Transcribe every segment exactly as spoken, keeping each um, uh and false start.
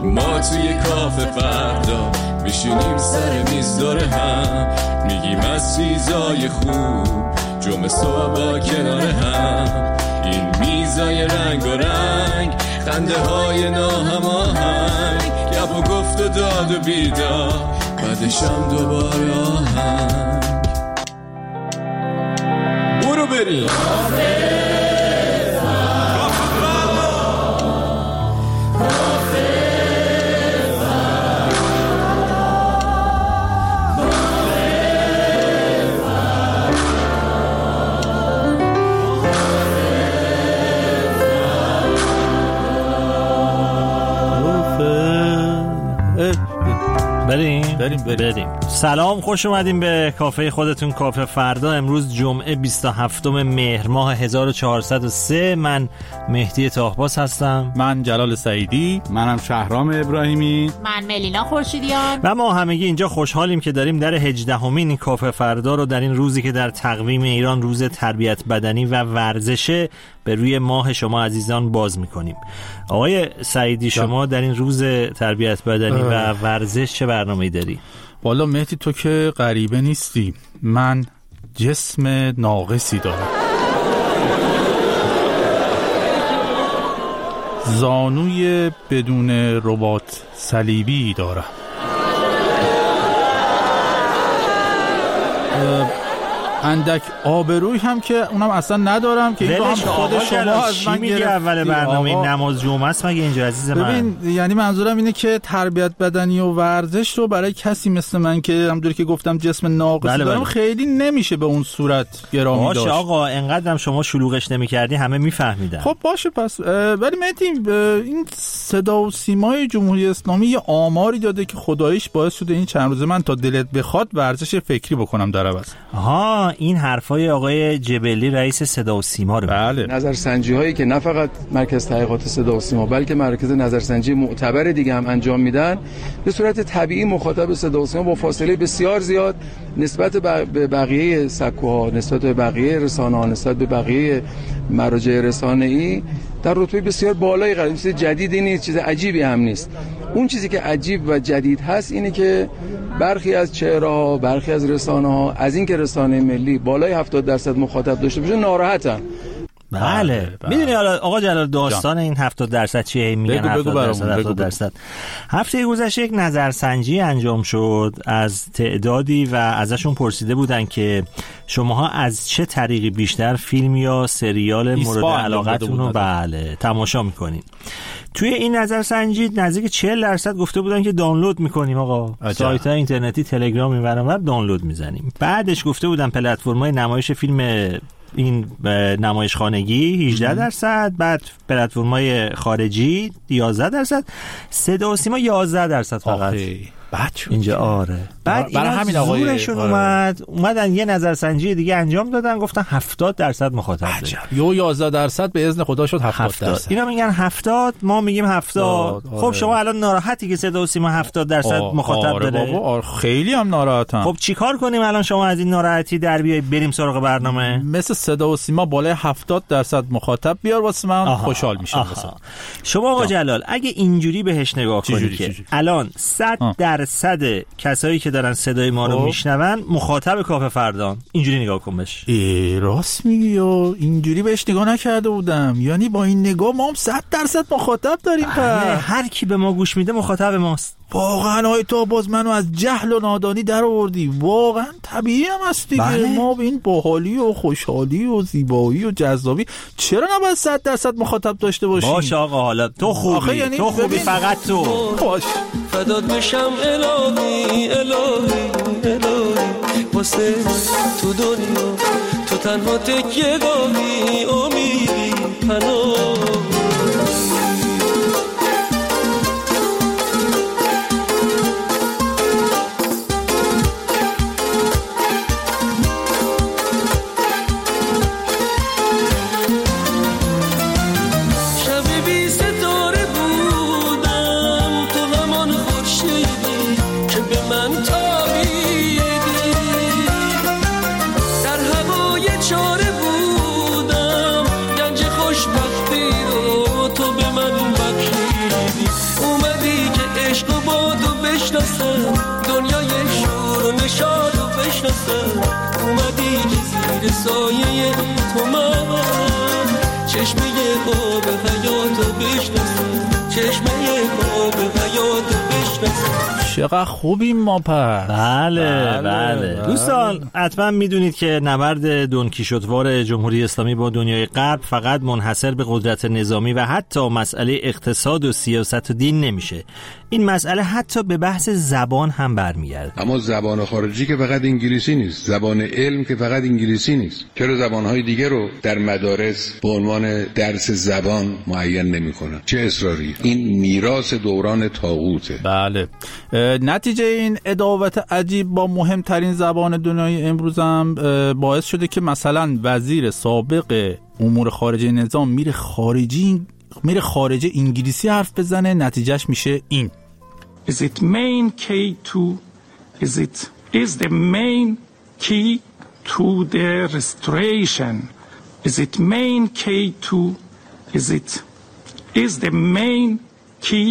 ما توی کافه فردا میشینیم سر میز دور هم، میگیم از چیزای خوب جمعه صبح با کنار هم. این میزای رنگ و رنگ، خنده های ناهماهنگ، گپ و گفت و داد و بیدار، بعدشم دوباره آهنگ. برو بریم بریم بریم بریم. سلام، خوش اومدیم به کافه خودتون، کافه فردا. امروز جمعه بیست و هفتم مهر ماه هزار و چهارصد و سه. من مهدی طاهباز هستم. من جلال سعیدی. منم شهرام ابراهیمی. من ملینا خورشیدیان. و ما همگی اینجا خوشحالیم که داریم در هجدهمین کافه فردا رو در این روزی که در تقویم ایران روز تربیت بدنی و ورزشه به روی ماه شما عزیزان باز میکنیم. آقای سعیدی، شما در این روز تربیت بدنی و ورزش چه برنامه‌ای داری؟ والا مهدی تو که غریبه نیستی، من جسم ناقصی دارم. زانوی بدون رباط صلیبی دارم. اندک آبروی هم که اونم اصلا ندارم که اینو هم خود شما از من میگه. اول برنامه نماز جمعه است مگه اینجا عزیز من؟ ببین، یعنی منظورم اینه که تربیت بدنی و ورزش رو برای کسی مثل من که همونطوری که گفتم جسم ناقص بله دارم بله. خیلی نمیشه به اون صورت گرامی داشت. باشه آقا، انقدرم شما شلوغش نمی‌کردی همه میفهمیدن. خب باشه پس. ولی مهدی، این صدا و سیمای جمهوری اسلامی یه آماری داده که خداییش باعث شده این چند روزه من تا دلت بخواد ورزش فکری بکنم در عوض. ها، این حرفای آقای جبلی رئیس صدا و سیما رو بله. نظرسنجی هایی که نه فقط مرکز تحقیقات صدا و سیما بلکه مرکز نظرسنجی معتبر دیگه هم انجام میدن، به صورت طبیعی مخاطب صدا و سیما با فاصله بسیار زیاد نسبت به بقیه سکوها، نسبت به بقیه رسانه‌ها، نسبت به بقیه مراجع رسانه‌ای در رتبه بسیار بالایی قرار. چیز جدیدی نیست، چیز عجیبی هم نیست. اون چیزی که عجیب و جدید هست اینه که برخی از چهره‌ها، برخی از رسانه‌ها از این که رسانه ملی بالای هفتاد درصد مخاطب داشته باشه ناراحتن. بله, بله. میدونی حالا آقا جلال داستان جان. این هفتاد درصد چیه؟ میگن بگو هفتاد بگو درصد هفتاد درصد. هفته گذشته یک نظرسنجی انجام شد از تعدادی و ازشون پرسیده بودن که شماها از چه طریقی بیشتر فیلم یا سریال مورد علاقتون رو بله تماشا میکنین. توی این نظرسنجی نزدیک چهل درصد گفته بودن که دانلود میکنیم آقا، سایت اینترنتی، تلگرام اینورانور دانلود میزنیم. بعدش گفته بودن پلتفرم‌های نمایش فیلم این نمایش خانگی هجده درصد، بعد پلتفرم‌های خارجی یازده درصد، صدا و سیما یازده درصد فقط. بچه اینجا آره. بعد اینا همین زورشون آره. اومد اومدن یه نظرسنجی دیگه انجام دادن، گفتن هفتاد درصد مخاطب داره. یو یازده درصد به اذن خدا شد هفتاد درصد. اینا میگن هفتاد، ما میگیم هفتاد. خب شما الان ناراحتی که صدا و سیما هفتاد درصد مخاطب آره داره؟ بابا آره خیلی هم ناراحتم. خب چیکار کنیم الان شما از این ناراحتی در بیای بریم سراغ برنامه؟ مثل صدا و سیما بالای هفتاد درصد مخاطب بیار واسه من آها. خوشحال میشم واسه شما آقا جلال. اگه اینجوری بهش نگاه کنید که الان صد درصد کسایی که دارن صدای ما رو میشنون مخاطب کافه فردان، اینجوری نگاه کن بهش. ای راست میگی، یا اینجوری بهش نگاه نکرده بودم. یعنی با این نگاه ما هم صد درصد مخاطب داریم. بله، هر کی به ما گوش میده مخاطب ماست. واقعا های تو باز منو از جهل و نادانی در آوردی. واقعا طبیعی هم هست دیگه. بله. ما به این باحالی و خوشحالی و زیبایی و جذابی چرا نباید صد درصد مخاطب داشته باشیم؟ باش آقا، حالا تو خوبی یعنی تو خوبی فقط تو باش. فدات بشم الهی الهی الهی واسه تو دنیا، تو تنها تکیه گاهی امیدی پناه. در هوای چاره بودم، گنج خوشبختی دستم اومدی که زیر سایه تو من چشمه آب حیاتو بشناسم چشمه آب حیاتو بشناسم. چقدر خوبیم ما پس. بله بله, بله. بله. دوستان حتما میدونید که نبرد دون کیشوتوار جمهوری اسلامی با دنیای غرب فقط منحصر به قدرت نظامی و حتی مسئله اقتصاد و سیاست و دین نمیشه. این مسئله حتی به بحث زبان هم برمیگرده. اما زبان خارجی که فقط انگلیسی نیست، زبان علم که فقط انگلیسی نیست. چرا زبانهای دیگه رو در مدارس به عنوان درس زبان معین نمی‌کنن؟ چه اصراری؟ این میراث دوران طاغوته. بله. نتیجه این عداوت عجیب با مهمترین زبان دنیای امروز هم باعث شده که مثلا وزیر سابق امور خارجه نظام میره خارجی میره خارجه انگلیسی حرف بزنه، نتیجهش میشه این. Is it main key to is it is the main key to the restoration? Is it main key to is it is the main key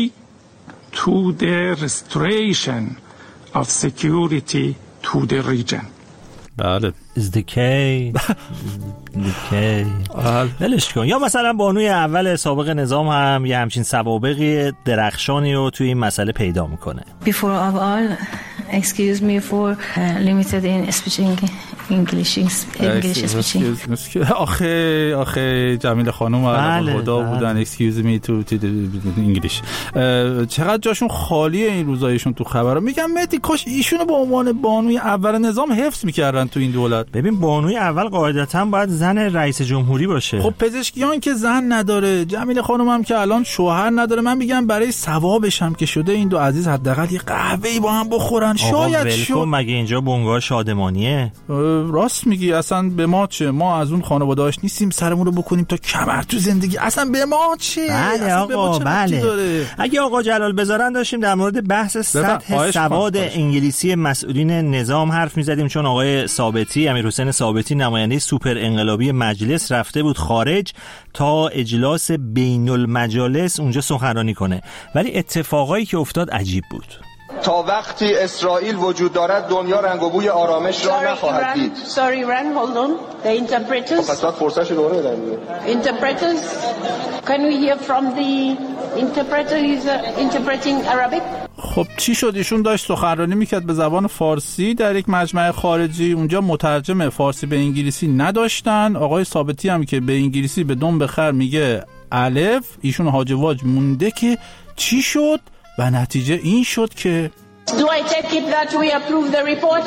to the restoration of security to the region. بله. Is the key the key ولش کن. یا مثلا بانوی اول سابق نظام هم یه همچین سوابقی درخشانی رو توی این مسئله پیدا میکنه. Before of all, excuse me for uh, limited in speaking English English speaking. آخه آخه جمیل خانم علی خدا بودن. excuse me to to the English. چقدر جاشون خالیه این روزایشون تو خبرها. میگم مهدی کاش ایشونو به عنوان بانوی اول نظام حفظ میکردن تو این دولت. ببین بانوی اول قاعدتاً باید زن رئیس جمهوری باشه. خب پزشکیان که زن نداره، جمیل خانم هم که الان شوهر نداره. من میگم برای ثوابش هم که شده این دو عزیز حداقل یه قهوه‌ای با هم بخورن. شاید شو مگه اینجا بنگاه شادمانیه؟ راست میگی. اصلا به ما چه؟ ما از اون خانواده‌اش نیستیم سرمون رو بکنیم تا کمر تو زندگی. اصلا به ما چه؟ بله آقا بله. اگه آقا جلال بذارن داشتیم در مورد بحث سطح سواد انگلیسی مسئولین نظام حرف میزدیم، چون آقای ثابتی امیرحسین ثابتی نماینده سوپر انقلابی مجلس رفته بود خارج تا اجلاس بین المجالس اونجا سخنرانی کنه، ولی اتفاقایی که افتاد عجیب بود. تا وقتی اسرائیل وجود دارد دنیا رنگ و بوی آرامش را نخواهد دید. Sorry, Ran, hold on. The interpreters. پس بعد فرصتش دوباره بدن دیگه. Interpreters. Can we hear from the interpreter who's interpreting Arabic? خب چی شد؟ ایشون داشت سخنرانی میکرد به زبان فارسی در یک مجمع خارجی. اونجا مترجم فارسی به انگلیسی نداشتن. آقای ثابتی هم که به انگلیسی به دم بخر میگه الف، ایشون هاج واج مونده که چی شد و نتیجه این شد که Do I take it that we approve the report?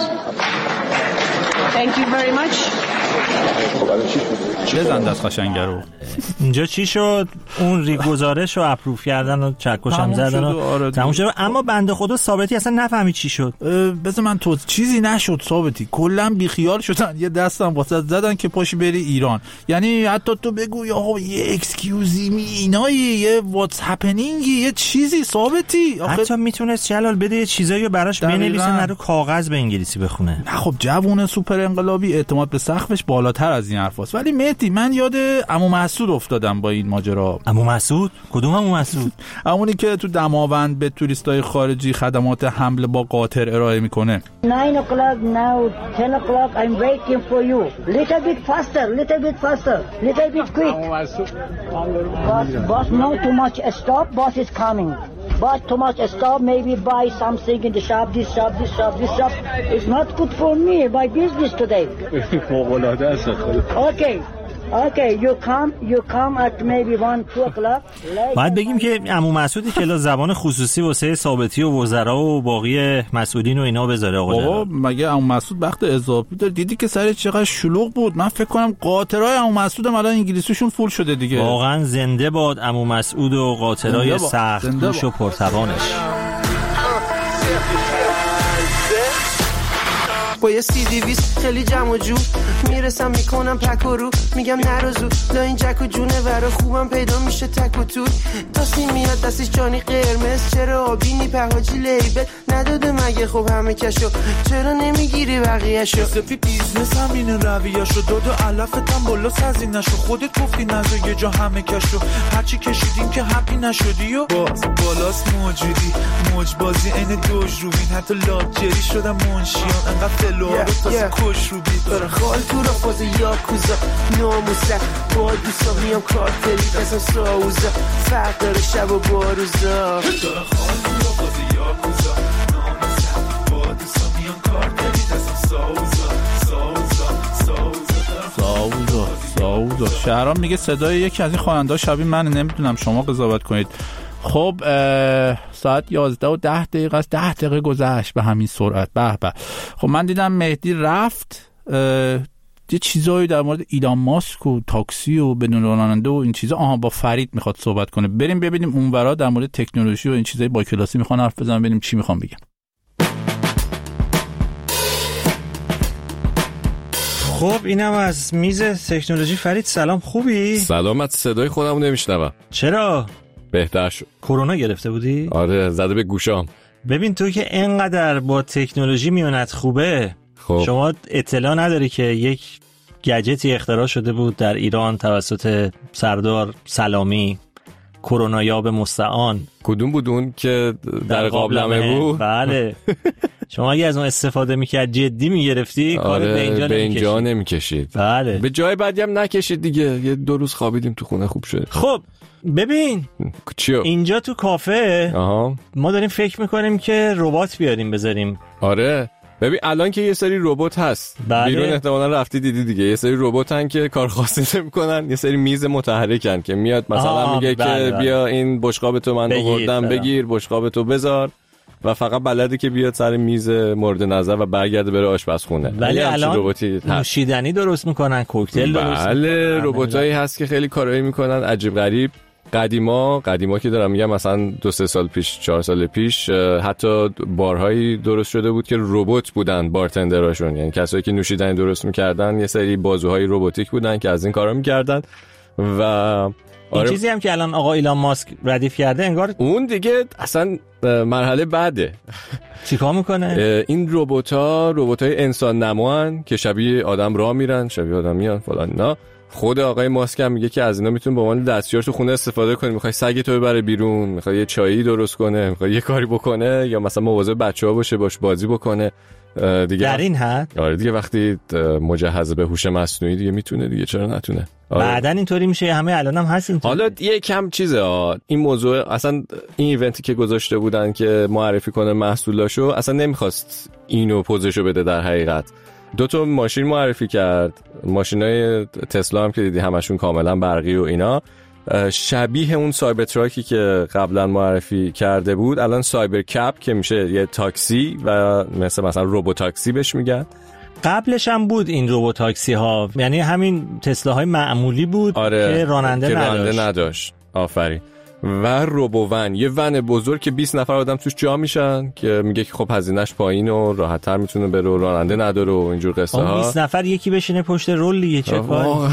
Thank you very much. بزن دست قشنگه رو. اینجا چی شد؟ اون ری گزارش رو اپروف کردن و چکشم زدن و تموم شد. اما بنده خدا ثابتی اصلا نفهمید چی شد. بذار من تو چیزی نشد ثابتی، کلا بیخیال شدن. یه دستم واسه زدن که پاشی بری ایران. یعنی حتی تو بگو آقا یه اکسکیوزی می اینایی، یه واتس هپنینگی، یه چیزی ثابتی. حتی میتونست جلال بده یه چیزایی براش بنویسه، نرو کاغذ به انگلیسی بخونه. نه خب جوون سوپر انقلابی اعتماد به سقفش بالاتر از این حرفاست. ولی مهدی من یاد عمو مسعود افتادم با این ماجرا. عمو مسعود؟ کدوم عمو مسعود؟ همونی که تو دماوند به توریستای خارجی خدمات حمل با قاطر ارائه میکنه. nine o'clock now ten o'clock I'm waiting for you. Little bit faster, little bit faster, little bit quick. boss, boss no too much stop, boss is coming. But too much stop, maybe buy something in the shop, this shop, this shop, this shop. It's not good for me, my business today. Okay. Okay, you come, you come at maybe one, two o'clock. باید بگیم که عمو مسعودی کلاس زبان خصوصی واسه ثابتی و وزرا و باقی مسئولین و اینا بذاره. آقا بابا مگه عمو مسعود وقت اضافی داره؟ دیدی که سر چقدر شلوغ بود. من فکر کنم قاطرای عمو مسعود هم الان انگلیسیشون فول شده دیگه. واقعا زنده باد عمو مسعود و قاطرای سخت گوش و پرتوانش. با یه سی دیویس خیلی جمع و جو میرسم میکنم پک و رو میگم نروزو لا این جک و جونه ورا خوبم پیدا میشه تک و توی تاسی میاد دستش جانی قرمز چرا آبینی پهاجی لیبل نداده مگه خب همه کشو چرا نمیگیری بقیهشو سفی بیزنس هم این رویهشو داد و علفتم بالا سزی نشو خودت گفتی نزو یه جا همه کشو هرچی کشیدیم که هپی نشدی و باز بالاست موجودی موج بازی این دوج رو بین حتی لاجری شدم منشیان انقدر فلوها رو تازه کش رو بید داره خال تو را فاز یاکوزا ناموسه با دوستا میام کارتلی بزن ساوزا فرق داره شب و باروزا داره خال تو را فاز یاکوزا ناموسه با دوستا میام کارتلی بزن ساوزا ساوزا ساوزا ساوزا شهرام میگه صدای یکی از این خواننده شبیه من، نمیدونم شما قضاوت کنید. خب ساعت یازده و ده دقیقه است، ده دقیقه گذشت به همین سرعت. به به. خب من دیدم مهدی رفت یه چیزایی در مورد ایلان ماسک و تاکسی و بدون راننده و این چیزا. آها با فرید میخواد صحبت کنه، بریم ببینیم اونورا در مورد تکنولوژی و این چیزای با کلاسی میخوان حرف بزنن، ببینیم چی میخوان بگن. خب اینم از میز تکنولوژی. فرید سلام، خوبی؟ سلامت. صدای خودمو نمیشنوم. چرا؟ بهتر شد. کرونا گرفته بودی؟ آره زده به گوشام. ببین تو که اینقدر با تکنولوژی میونت خوبه، خب. شما اطلاع نداری که یک گجتی اختراع شده بود در ایران توسط سردار سلامی، کرونا یاب مستعان. کدوم بود اون که در, در قابلمه بود؟ بله. شما اگه از اون استفاده میکرد جدی میگرفتی، کار آره به اینجا, به اینجا نمیکشید. بله. به جای بعدی هم نکشید دیگه، یه دو روز خوابیدیم تو خونه خوب شد. خب ببین چیو؟ اینجا تو کافه آها. ما داریم فکر میکنیم که ربات بیاریم بذاریم. آره ببین الان که یه سری ربات هست بله. بیرون احتمالاً رفتی دیدی دیگه، یه سری رباتن که کار خاصی نمیکنن، یه سری میز متحرکن که میاد مثلا میگه بله. که بیا این بشقاب تو من آوردم بگیر، بشقاب تو بذار، و فقط بلده که بیاد سر میز مورد نظر و برگرده بره آشپزخونه. ولی الان نوشیدنی درست میکنن، کوکتل درست بله میکنن. رباتایی هست که خیلی کارایی میکنن عجیب غریب. قدیما قدیما که دارم میگم مثلا دو سه سال پیش چهار سال پیش حتی بارهایی درست شده بود که ربات بودن بارتندراشون، یعنی کسایی که نوشیدنی درست میکردن یه سری بازوهای رباتیک بودن که از این کارا میکردن. و این آره چیزی هم که الان آقا ایلان ماسک ردیف کرده انگار اون دیگه اصلا مرحله بعده. چیکار میکنه؟ این ربات‌ها رباتای انسان نموان که شبیه آدم راه میرن، شبیه آدم میان فلان. نه خود آقای ماسک هم میگه که از اینا میتونی به عنوان دستیار تو خونه استفاده کنی. میخوای سگ تو ببره بیرون، میخوای یه چایی درست کنه، میخوای یه کاری بکنه، یا مثلا مواظب بچه‌ها باشه باش بازی بکنه دیگه. در این حد آره دیگه وقتی مجهز به هوش مصنوعی دیگه میتونه دیگه، چرا نتونه؟ آره. بعدن اینطوری میشه، همه الان هم هست اینطوری. حالا یه کم چیزه ها. این موضوع اصلا این ایونتی که گذاشته بودن که معرفی کنه محصولاشو، اصلا نمیخواست اینو پوزشو بده. در حقیقت دو تا ماشین معرفی کرد، ماشینای تسلا هم که دیدی همشون کاملا برقی و اینا، شبیه اون سایبر تراکی که قبلا معرفی کرده بود. الان سایبر کپ که میشه یه تاکسی و مثل مثلا روبوت تاکسی بهش میگن. قبلش هم بود این روبوت تاکسی ها، یعنی همین تسلاهای معمولی بود آره. که راننده که نداشت. راننده نداشت. آفرین. و روبوون، یه ون بزرگ که بیست نفر آدم توش جا میشن، که میگه که خب هزینه‌اش پایین و راحت‌تر میتونه بره و راننده نداره و اینجور قصه ها. بیست نفر یکی بشینه پشت رول دیگه، چه کاری؟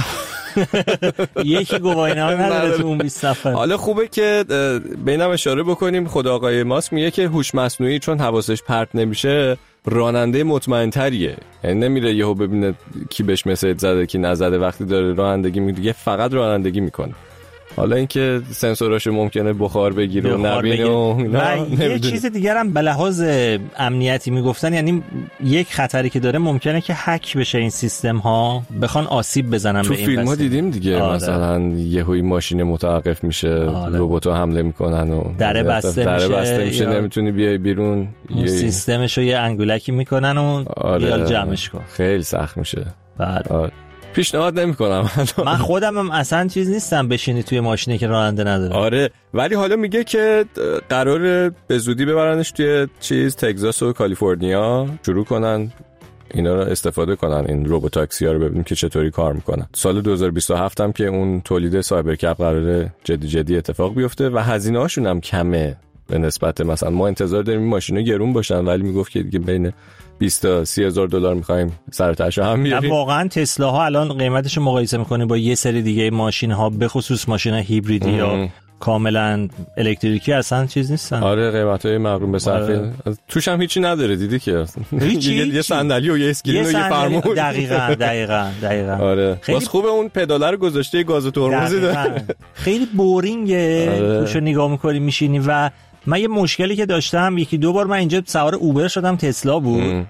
یکی گواهینامه نداره تو اون بیست نفر. حالا خوبه که بینم اشاره بکنیم، خود آقای ماسک میگه که هوش مصنوعی چون حواسش پرت نمیشه راننده مطمئن‌تریه، یعنی نمیره یهو ببینه کی بهش مسیج زده کی نزده، وقتی داره رانندگی میگه فقط رانندگی میکنه. حالا اینکه سنسوراش ممکنه بخار بگیره و نبینه و یه چیز دیگر هم به لحاظ امنیتی میگفتن، یعنی یک خطری که داره ممکنه که هک بشه این سیستم ها، بخوان آسیب بزنن به این. تو فیلم ها دیدیم دیگه آره. مثلا یهویی ماشین متوقف میشه آره. ربات‌ها حمله میکنن و در بسته در میشه, بسته میشه نمیتونی بیای بیرون، یه سیستمشو یه انگولکی میکنن و آره. بیال جمعش کن. خیلی سخت میشه. بله آره. پیشنهاد نمیکنم. من خودم هم اصلا چیز نیستم بشینی توی ماشینی که راننده نداره. آره ولی حالا میگه که قراره به زودی ببرنش توی چیز تگزاس و کالیفرنیا، شروع کنن اینا رو استفاده کنن، این روبوت تاکسی ها رو، ببینیم که چطوری کار میکنن. سال دو هزار و بیست و هفت هم که اون تولید سایبر کپ قراره جدی جدی اتفاق بیفته و هزینه هاشون هم کمه به نسبت مثلا ما انتظار داریم این ماشینا گرون باشن، ولی میگفت که دیگه بین بیست تا سی هزار دلار می‌خوایم سرتاشو هم بیاریم. واقعا تسلا ها الان قیمتشو مقایسه می‌کنه با یه سری دیگه ماشین ها، به خصوص ماشینا هیبریدی یا کاملا الکتریکی اصلا چیز نیستن. آره قیمتای مقرون به صرفه. آره. توش هم هیچی نداره دیدی که یه صندلی و یه اسکرین و یه فرمون. دقیقاً دقیقاً دقیقاً. آره باز خوبه اون پداله رو گذاشته گاز و ترمزی داره. خیلی بورینگه. آره. توشو نگاه می‌کنی میشینی. و من یه مشکلی که داشتم یکی دو بار من اینجا سوار اوبر شدم، تسلا بود ام.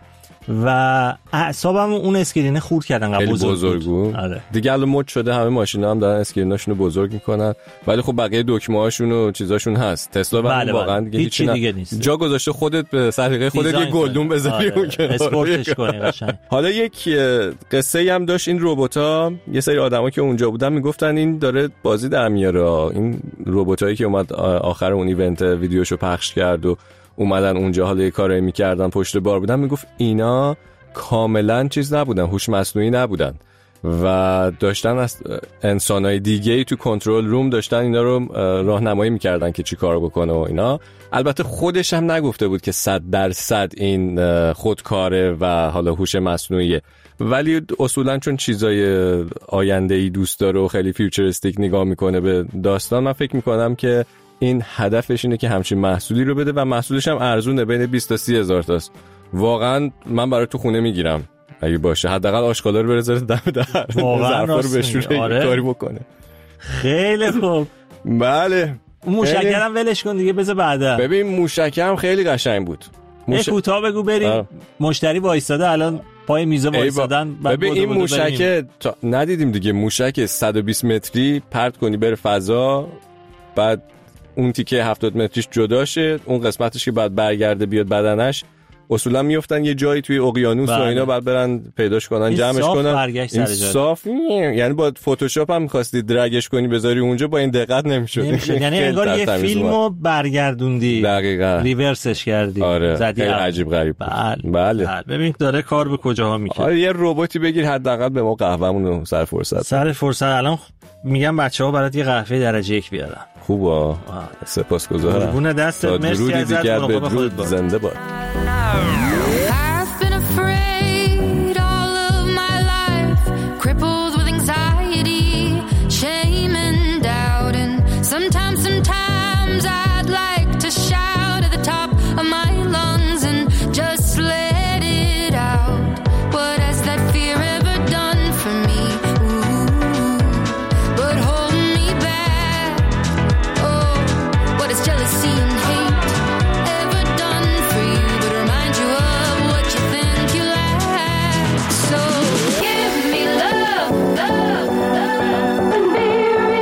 و اعصابم اون اسکرینه خورد کردن. خیلی بزرگ, بزرگ بود. آره. دیگه الان مد شده همه ماشینا هم دارن اسکریناشونو بزرگ میکنن، ولی خب بقیه دکمه‌هاشون و چیزاشون هست. تسلا بله واقعا دیگه هیچ دیگه نیست. جا گذاشته خودت به سلیقه خودت یه گلدون بذاری اون کنار اسپورتش کنی قشنگ. حالا یک قصه‌ای هم داشت این ربات‌ها. یه سری آدما که اونجا بودن میگفتن این داره بازی در میاره. این رباتایی که اومد آخر اون ایونت ویدیوشو پخش کرد و اومدن اونجا حالا یه کاری میکردن پشت بار بودن، میگفت اینا کاملا چیز نبودن، هوش مصنوعی نبودن و داشتن از انسانای دیگه‌ای تو کنترل روم داشتن اینا رو راهنمایی میکردن که چی کار بکنه و اینا. البته خودش هم نگفته بود که صد درصد این خودکاره و حالا هوش مصنوعیه، ولی اصولا چون چیزای آینده‌ای دوست داره و خیلی فیوچریستیک نگاه میکنه به داستان، من فکر میکنم که این هدفش اینه که همچین محصولی رو بده و محصولش هم ارزونه، بین بیست تا سی هزار تاست. واقعا من برای تو خونه میگیرم اگه باشه، حداقل آشغالا رو بذاره دم در، ظرفا رو بشوره آره. کاری بکنه. خیلی خوب. بله موشکرم ولش کن دیگه، بذار بعدا. ببین موشکم خیلی قشنگ بود. موش... کوتاه بگو بریم آه. مشتری وایساده الان پای میز وایسادن. با... ببین این موشک تا... ندیدیم دیگه، موشک صد و بیست متری پرت کنی بره فضا، بعد اون تیکه هفتاد متریش جداشه، اون قسمتش که بعد برگرده بیاد بدنش، اصولا میافتن یه جایی توی اقیانوس و اینا بعد برن پیداش کنن جمعش کنن. این صاف یعنی با فتوشاپ هم می‌خواستی درگش کنی بذاری اونجا با این دقت نمی‌شد. یعنی انگار یه فیلمو برگردوندی دقیقاً ریورسش کردی. آره. زدی عجیب غریب. بله. بله. بله. ببین داره کار به کجاها میکنه. آره یه رباتی بگیر حداقل به ما قهوه‌مون رو سر فرصت. سر فرصت الان میگم بچه‌ها برات یه قهوه درجه یک بیارن. خوبه. سپاسگزارم. قربون دستت، مرسی ازت. بدرود زنده باد. I've been afraid all of my life, crippled with anxiety, shame and doubt, and sometimes, sometimes I'd like to shout at the top of my lungs and just let it out. What has that fear ever done for me? Ooh, but hold me back. Oh, what is jealousy and hate ever done for you? But remind you of what you think you lack. So give me love, love, love, and be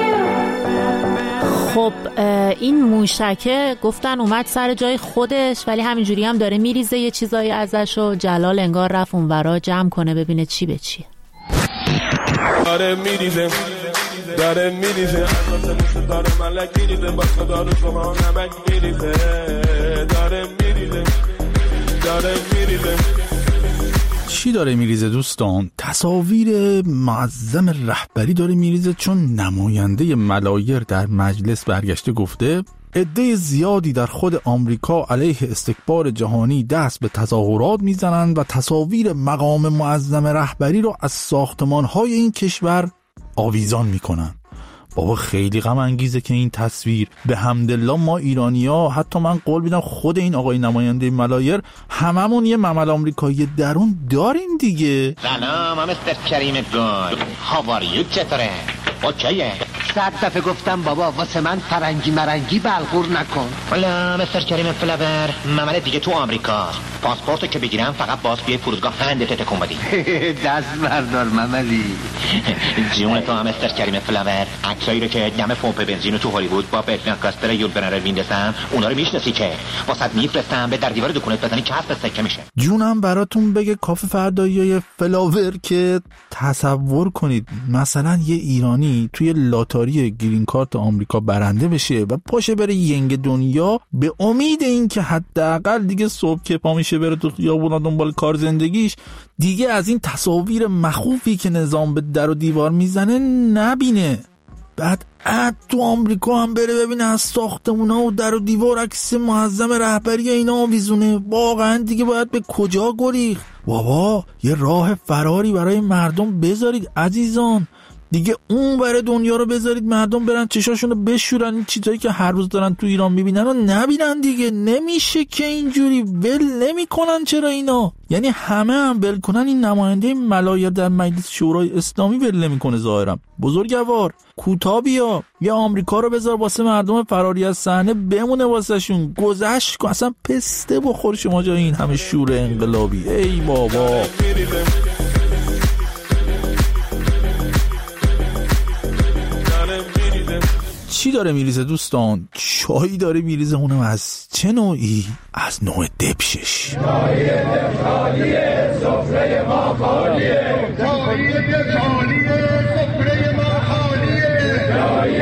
real. خب این موشکه گفتن اومد سر جای خودش، ولی همینجوری هم داره میریزه یه چیزایی ازش و جلال انگار رفت اونورا جمع کنه ببینه چی به چیه. داره میریزه داره میریزه داره ملک میریزه با صدا رو شما نمک میریزه داره میریزه داره میریزه. چی داره میریزه دوستان؟ تصاویر معظم رهبری داره میریزه، چون نماینده ملایر در مجلس برگشته گفته عده زیادی در خود آمریکا علیه استکبار جهانی دست به تظاهرات میزنند و تصاویر مقام معظم رهبری رو از ساختمان‌های این کشور آویزان میکنن. بابا خیلی غم انگیزه که این تصویر، به حمدالله ما ایرانی‌ها، حتی من قول میدم خود این آقای نماینده ملایر، هممون یه ممل آمریکایی درون داریم دیگه. سلام مستر کریم گل، هاواریو چطوره؟ اوکیه. صد دفعه گفتم بابا واسه من فرنگی مرنگی بلغور نکن. والا مستر کریم فلاور، ممل دیگه تو آمریکا. پاسپورتو که بگیرم فقط باز بیای فرودگاه هندت تکون بدی. دست بردار مملی. جون تو مستر کریم فلاور، عکسایی رو که دم پمپ بنزینو تو هالیوود با بلانکاستر یول برنر میندسم، اونا رو میشناسی که واسط میفرستم به در دیوار دکونت بزنی چسب سکه میشه. جونم براتون بگه کافه فردایی فلاور که تصور کنید مثلا یه ایرانی توی لاتاری گرین کارت آمریکا برنده بشه و پاشه بره ینگ دنیا به امید این که حداقل دیگه صبح که پا میشه بره تو خیابونا دنبال کار زندگیش دیگه از این تصاویر مخوفی که نظام به در و دیوار میزنه نبینه. بعد اد تو آمریکا هم بره ببینه از ساختمونا و در و دیوار عکس معظم رهبری اینا آویزونه. واقعا دیگه باید به کجا گریخت؟ بابا یه راه فراری برای مردم بذارید عزیزان. دیگه اون بره دنیا رو بذارید مردم برن چشاشون رو بشورن، این چیزایی که هر روز دارن تو ایران میبینن رو نبینن دیگه. نمیشه که اینجوری ول نمیکنن. چرا اینا؟ یعنی همه هم ول کنن، این نماینده ملایر در مجلس شورای اسلامی ول نمیکنه ظاهرا. بزرگوار کوتا بیا، یا آمریکا رو بذار واسه مردم فراری از صحنه بمونه واسهشون، گذشت کن، اصلا پسته بخور شما جای این همه شور انقلابی. ای بابا چی داره میریزه دوستان؟ چایی داره میریزه، اونم از چه نوعی؟ از نوع دبشش. چایی دبشالیه سفره ما خالیه، چایی دبشالیه سفره ما خالیه، چایی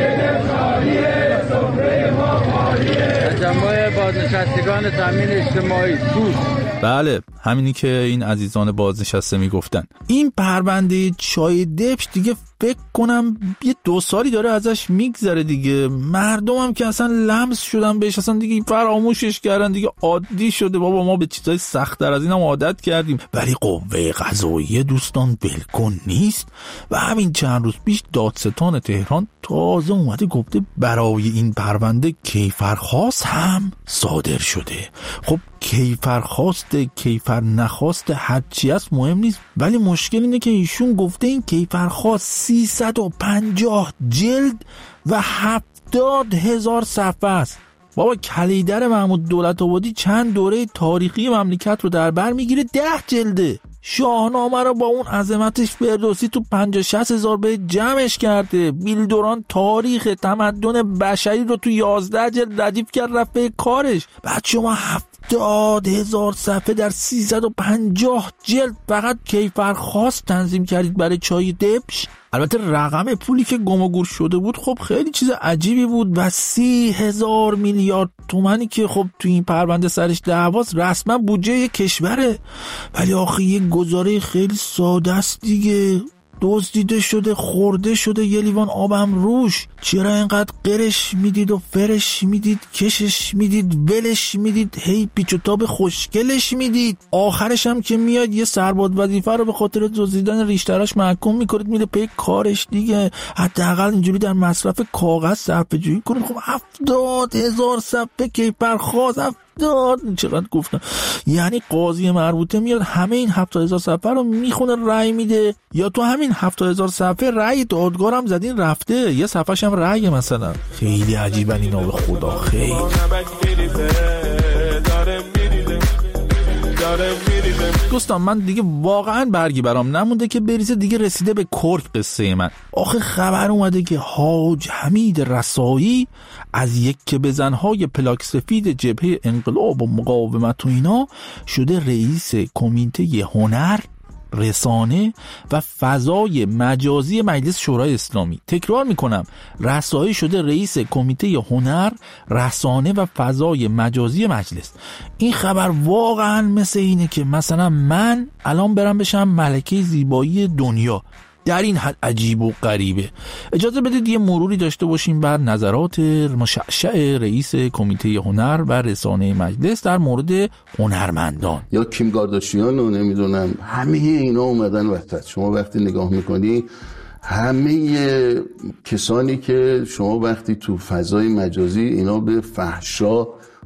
دبشالیه سفره ما خالیه. تجمع بازنشستگان تامین اجتماعی سوس. بله همینی که این عزیزان بازنشسته میگفتن. این پرونده چای دبش دیگه فکر کنم یه دو سالی داره ازش میگذره دیگه. مردم هم که اصلا لمس شدن بهش، اصلا دیگه فراموشش کردن دیگه، عادی شده. بابا ما به چیزای سخت‌تر از این هم عادت کردیم. ولی قوه قضاییه دوستان بلکن نیست و همین چند روز پیش دادستان تهران تازه اومده گفته برای این پرونده کیفرخواست هم صادر شده. خب کیفرخواست کیفر نخواست هرچی هست مهم نیست، ولی مشکل اینه که ایشون گفته این کیفرخواست سیصد و پنجاه جلد و هفتاد هزار صفحه است. بابا کلیدر محمود دولت‌آبادی چند دوره تاریخی مملکت رو در بر میگیره، ده جلده. شاهنامه رو با اون عظمتش فردوسی تو پنجاه شصت هزار بیت جمعش کرده. بیلدوران تاریخ تمدن بشری رو تو یازده جلد ردیف کرد رفت به کارش. بعد شما هفتاد هزار صفحه در سیصد و پنجاه جلد فقط کیفرخواست تنظیم کردید برای چای دبش. البته رقم پولی که گم و گور شده بود خب خیلی چیز عجیبی بود و سی هزار میلیارد تومانی که خب تو این پرونده سرش دعواست رسما بودجه کشوره. ولی آخه یه گزاره خیلی ساده است دیگه، دزدیده شده، خورده شده، یه لیوان آبم روش. چرا اینقدر قرش میدید و فرش میدید، کشش میدید، ولش میدید، هی پیچ و تاب خوشگلش میدید، آخرش هم که میاد یه سرباز وظیفه رو به خاطر دزدیدن ریشتراش محکوم میکنید میره پی کارش دیگه. حداقل اینجوری در مصرف کاغذ صرفه جویی کنید. خب هفتاد هزار صفحه کیفرخواست، داد چقدر گفتم. یعنی قاضی مربوطه میاد همه این هفتاد هزار صفحه رو میخونه رأی میده، یا تو همین هفتاد هزار صفحه رأی دادگار هم زدین رفته، یه صفحه‌ش هم رأی مثلا. خیلی عجیبه اینا به خدا. خیلی دوستان من دیگه واقعا برگی برام نمونده که بریزه، دیگه رسیده به کرک قصه من. آخه خبر اومده که حاج حمید رسایی از یک که بزنهای پلاک سفید جبهه انقلاب و مقاومت و اینا شده رئیس کمیته هنر، رسانه و فضای مجازی مجلس شورای اسلامی. تکرار میکنم، رسایی شده رئیس کمیته هنر، رسانه و فضای مجازی مجلس. این خبر واقعا مثل اینه که مثلا من الان برم بشم ملکه زیبایی دنیا. در این حد عجیب و غریبه. اجازه بدید یه مروری داشته باشیم بر نظرات مشعشع رئیس کمیته هنر و رسانه مجلس در مورد هنرمندان. یا کیم کارداشیان رو نمیدونم، همه اینا اومدن وسط. شما وقتی نگاه میکنی همه کسانی که شما وقتی تو فضای مجازی اینا به فحشا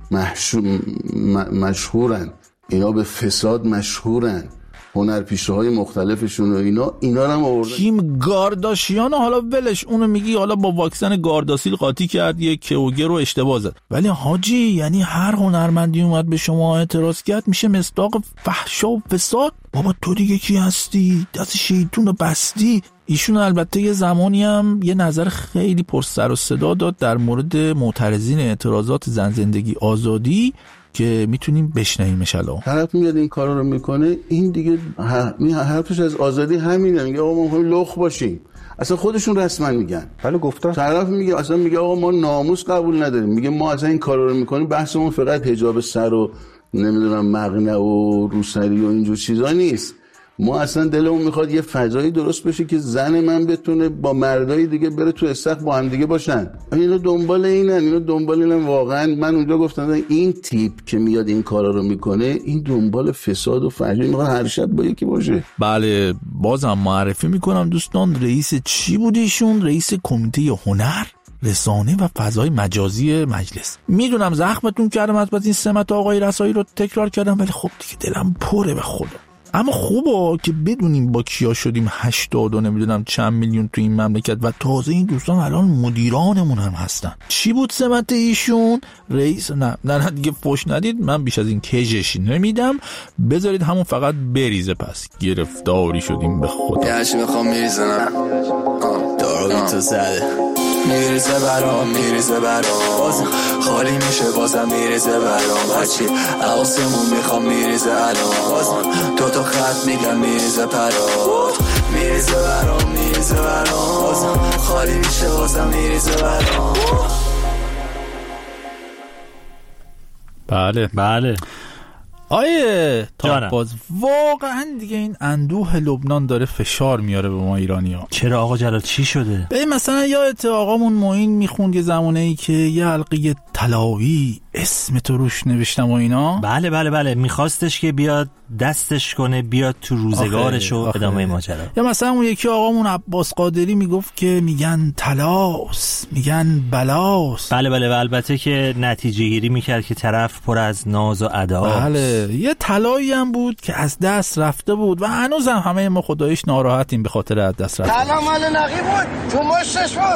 مشهورن، اینا به فساد مشهورن، هنرپیشه های مختلفشون و اینا اینا رو هم آوردن. کیم کارداشیان حالا ولش، اونو میگی حالا با واکسن گارداسیل قاطی کرد، یه کئوگه رو اشتباه زد. ولی حاجی یعنی هر هنرمندی اومد به شما اعتراض کرد میشه مصداق فحشا و فساد. بابا تو دیگه کی هستی؟ دست شیطون رو بستی. ایشون البته یه زمانی هم یه نظر خیلی پر سر و صدا داد در مورد معترضین اعتراضات زن زندگی آزادی که میتونیم بشنویمش. الان طرف میاد این کارا رو میکنه، این دیگه حرفش از آزادی همینه، میگه آقا ما میخوایم لخ باشیم. اصلا خودشون رسما میگن. بله گفتن. طرف میگه اصلا میگه آقا ما ناموس قبول نداریم، میگه ما اصلا این کارا رو میکنیم بحثمون فقط حجاب سر و نمیدونم مقنعه و روسری و اینجور چیزا نیست. ما اصلا دلمون میخواد یه فضایی درست بشه که زن من بتونه با مردای دیگه بره تو استخ با هم دیگه باشن. اینو دنبال اینن، اینو دنبال اینن. واقعا من اونجا گفتم این تیپ که میاد این کارا رو میکنه این دنبال فساد و فحشایی میخواد هر شب با یکی باشه. بله بازم معرفی میکنم دوستان، رئیس چی بود ایشون؟ رئیس کمیته هنر، رسانه و فضای مجازی مجلس. میدونم زخمتون کردم از این سمت آقای رسایی رو تکرار کردم، ولی خب دیگه دلم پره به خدا. اما خوبه که بدونیم با کیا شدیم هشتاد و نمیدونم چند میلیون تو این مملکت و تازه این دوستان الان مدیرانمون هم هستن. چی بود سمت ایشون؟ رئیس نه نه دیگه فوش ندید، من بیش از این کژش نمیدم، بذارید همون فقط بریزه. پس گرفتاری شدیم به خدا. یه هرچی میخوام میریزنم دارو تو زده میریزه برام میریزه برام بازم خالی میشه بازم میریزه برام هرچی حواسمون میخوام میریزه الان بازم دو تا خط میگم میریزه پرات میریزه برام میریزه برام بازم خالی میشه بازم میریزه برام. بله بله آیه تا باز واقعا دیگه این اندوه لبنان داره فشار میاره به ما ایرانی ها. چرا آقا جلال چی شده؟ به مثلا یادت آقامون معین میخوند یه زمانه ای که یه حلقه طلاوی اسم تو روش نوشتم و اینا. بله بله بله میخواستش که بیاد دستش کنه بیاد تو روزگارش و ادامه ماجرا. یا مثلا اون یکی آقامون عباس قادری میگفت که میگن طلاس میگن بلاس. بله بله و البته که نتیجه گیری میکرد که طرف پر از ناز و اداست. بله یه طلایی هم بود که از دست رفته بود و هنوزم همه ما خدایش ناراحتیم به خاطر از دست رفته. طلا مال نقی بود تو مشتش بود.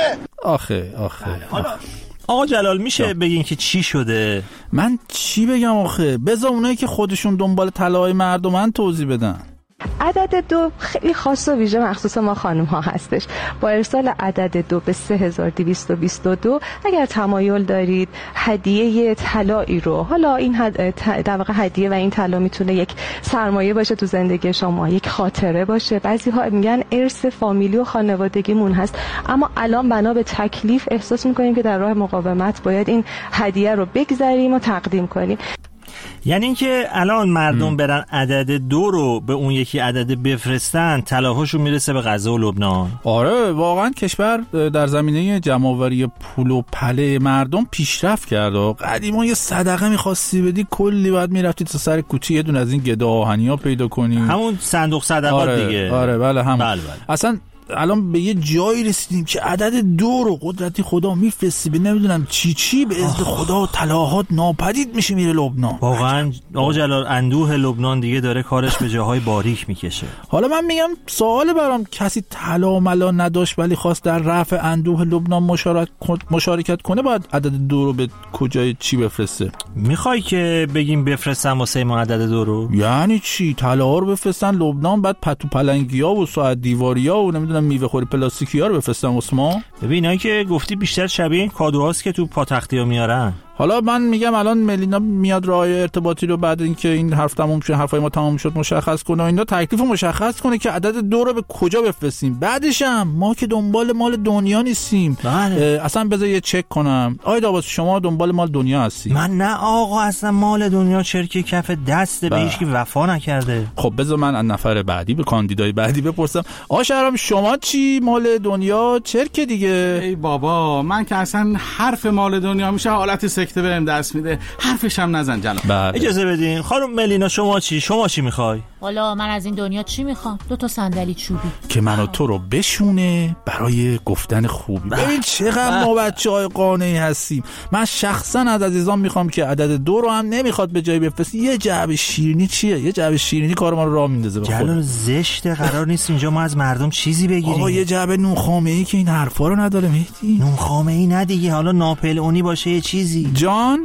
آخه آخه, آخه. آقا جلال میشه بگین که چی شده؟ من چی بگم آخه؟ بذار اونایی که خودشون دنبال طلای مردمن توضیح بدن. عدد دو خیلی خاص و ویژه مخصوص ما خانم ها هستش. با ارسال عدد دو به سه هزار و دویست و بیست و دو اگر تمایل دارید هدیه طلایی رو، حالا این هد... در واقع هدیه و این طلا میتونه یک سرمایه باشه تو زندگی شما، یک خاطره باشه. بعضی ها میگن ارث فامیلی و خانوادگیمون هست، اما الان بنا به تکلیف احساس میکنیم که در راه مقاومت باید این هدیه رو بگذاریم و تقدیم کنیم. یعنی اینکه الان مردم م. برن عدد دو رو به اون یکی عدد بفرستن طلاهاشون میرسه به غزه و لبنان. آره واقعا کشور در زمینه جمع‌آوری پول و پله مردم پیشرفت کرده. قدیما یه صدقه می‌خواستی بدی کلی بعد میرفتی تا سر کوچه یه دونه از این گدا آهنیا پیدا کنی، همون صندوق صدقات آره، دیگه. آره بله هم بله بله. اصلا الان به یه جایی رسیدیم که عدد دو رو قدرتی خدا میفرستی به نمیدونم چی چی به اذن خدا طلاهات ناپدید میشه میره لبنان. واقعا آقا جلال اندوه لبنان دیگه داره کارش به جاهای باریک میکشه. حالا من میگم سوال برام، کسی طلا ملا نداشت ولی خواست در رفع اندوه لبنان مشارکت مشارکت کنه باید عدد دو رو به کجای چی بفرسته؟ میخوای که بگیم بفرستم واسه ما عدد دو رو؟ یعنی چی؟ طلا رو بفرستن لبنان بعد پتو پلنگیا و ساعت دیواریا و نمیدونم میوه خوری پلاستیکی ها رو بفرستن واسه ما؟ ببین اینایی که گفتی بیشتر شبیه این کادوهاست که تو پاتختی ها میارن. حالا من میگم الان ملینا میاد راهی ارتباطی رو بعد اینکه این حرف تموم شد، حرفای ما تموم شد، مشخص کنه اینا تکلیف مشخص کنه که عدد دو رو به کجا بفرستیم. بعدش هم ما که دنبال مال دنیا نیستیم. بله. اصلا بذار یه چک کنم. آید آباس شما دنبال مال دنیا هستی؟ من نه آقا، اصلا مال دنیا چرکی کف دسته به هیچ کی وفا نکرده. خب بذار من از نفر بعدی به کاندیدای بعدی بپرسم. آقا شهرام شما چی؟ مال دنیا چرک دیگه؟ ای بابا من که اصلا حرف مال دنیا میشه حالت سکته بهم دست میده، حرفش هم نزن جلال. بله. اجازه بدین خانم ملینا شما چی؟ شما چی میخوای؟ حالا من از این دنیا چی میخوام؟ دو تا صندلی چوبی که منو تو رو بشونه برای گفتن خوبی. ببین چقدر ما بچهای قانعی هستیم. من شخصا از عزیزان میخوام که عدد دو رو هم نمیخواد به جای بفرستی. یه جعبه شیرینی چیه؟ یه جعبه شیرینی کار ما رو راه میندازه. جلال زشته، قرار نیست اینجا ما از مردم چیزی بگیریم. آقا یه جعبه نون خامه‌ای که این حرفا رو نداره مهدی. نون خامه‌ای نه دیگه، حالا ناپل اونی باشه یه چیزی. جان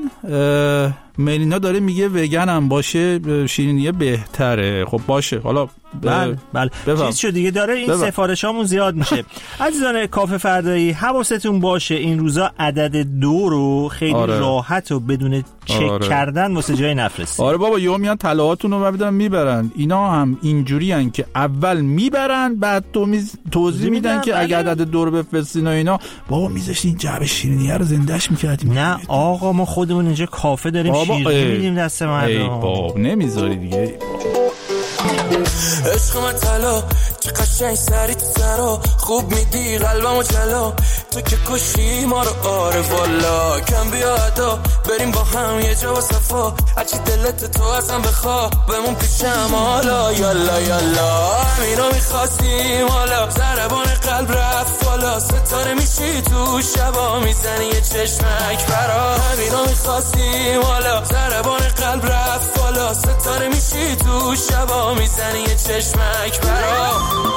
ملینا داره میگه وگن هم باشه شیرینیه بهتره. خب باشه حالا بله بله چیز شد دیگه، داره این سفارشامون زیاد میشه. عزیزان کافه فردایی حواستون باشه این روزا عدد دو رو خیلی آره. راحت و بدون چک آره. کردن واسه جای نفرستید. آره بابا یهو میان طلاهاتون رو میبرن میبرن. اینا هم اینجوری ان که اول میبرن بعد تو میز... توضیح میدن, میدن که اگه عدد دو رو بفرستین و اینا. بابا میذاشتین جعبه شیرینیه رو زندهش میکردیم. نه آقا ما خودمون اینجا کافه داریم شیرینی میدیم دست مردم. ای بابا نمیذاری دیگه. عشق من طلا که قشنگ سری تو سرا خوب میدی قلبمو جلا تو که کشی ما رو آره والا کم بیا ادا بریم با هم یه جا و صفا هرچی دلت تو ازم بخوا بمون پیشم حالا یالا یالا همینو میخواستیم حالا ضربان قلب رفت بالا ستاره میشی تو شبا میزنی یه چشمک برا همینو میخواستیم حالا ضربان قلب رفت بالا ستاره میشی تو شبا میزنی یه چشمک برا.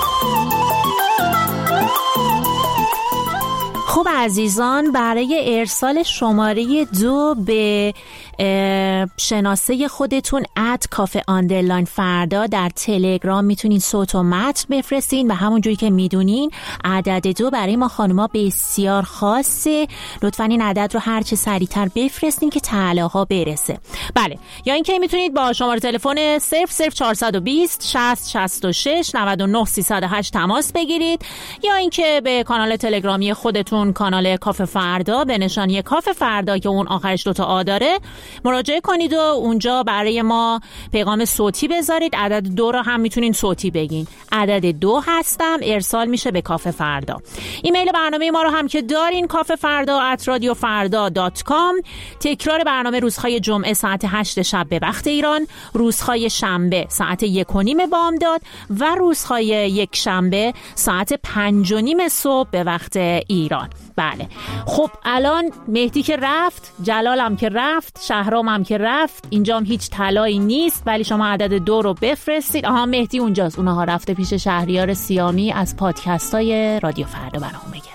خب عزیزان، برای ارسال شماره دو به شناسه خودتون ات کافه آندرلاین فردا در تلگرام میتونین صوت و متن بفرستین و همونجوری که میدونین عدد دو برای ما خانوما بسیار خاصه. لطفاً این عدد رو هرچه سریعتر بفرستین که تعلاها برسه. بله، یا اینکه میتونید با شماره تلفن صفر صفر چهارصد و بیست شصت شصت و شش نود و نه سیصد و هشت تماس بگیرید، یا اینکه به کانال تلگرامی خودتون، کانال کافه فردا به نشانی کافه فردا که اون آخرش دوتا آ داره، مراجعه کنید و اونجا برای ما پیغام صوتی بذارید. عدد دو رو هم میتونین صوتی بگین. عدد دو هستم، ارسال میشه به کافه فردا. ایمیل برنامه ما رو هم که دارین، کافه فردا ات رادیو فردا دات کام. تکرار برنامه روزهای جمعه ساعت هشت شب به وقت ایران، روزهای شنبه ساعت یک و نیم بامداد و روزهای یک شنبه ساعت پنج و نیم صبح به وقت ایران. بله، خب الان مهدی که رفت، جلالم که رفت، شهرام هم که رفت، اینجام هیچ طلایی نیست، ولی شما عدد دو رو بفرستید. آها، مهدی اونجاست، اونها رفته پیش شهریار سیامی از پادکست های رادیو فردا برام بگه.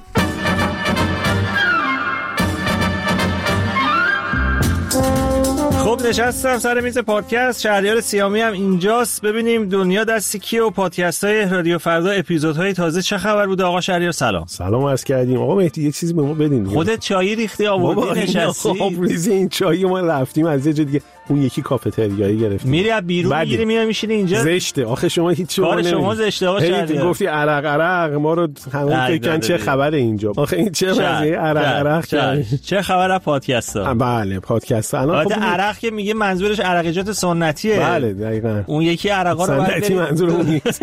خب نشستم سر میز پادکست، شهریار سیامی هم اینجاست. ببینیم دنیا دستی کیه و پادکست های رادیو فردا اپیزودهای تازه چه خبر بوده. آقا شهریار سلام. سلام عرض کردیم. آقا مهدی یک چیزی به ما بدین. خودت چایی ریختی آوردی نشستی. خب ریزی این چایی ما رفتیم از یه جا دیگه اون یکی کافتریایی گرفتیم. میری از بیرون میگیری میای میشینی اینجا. زشته. آخه شما هیچ شما کار شما زشته. آقا شهریار گفتی عرق عرق ما رو همون فکرن چه خبره اینجا. آخه این چه وضعیه عرق عرق چه خبره از پادکست‌ها؟ بله پادکست الان خب عرق که میگه منظورش عرقیجات سنتیه. بله دقیقاً. اون یکی عرقا رو سنتی منظور اون نیست.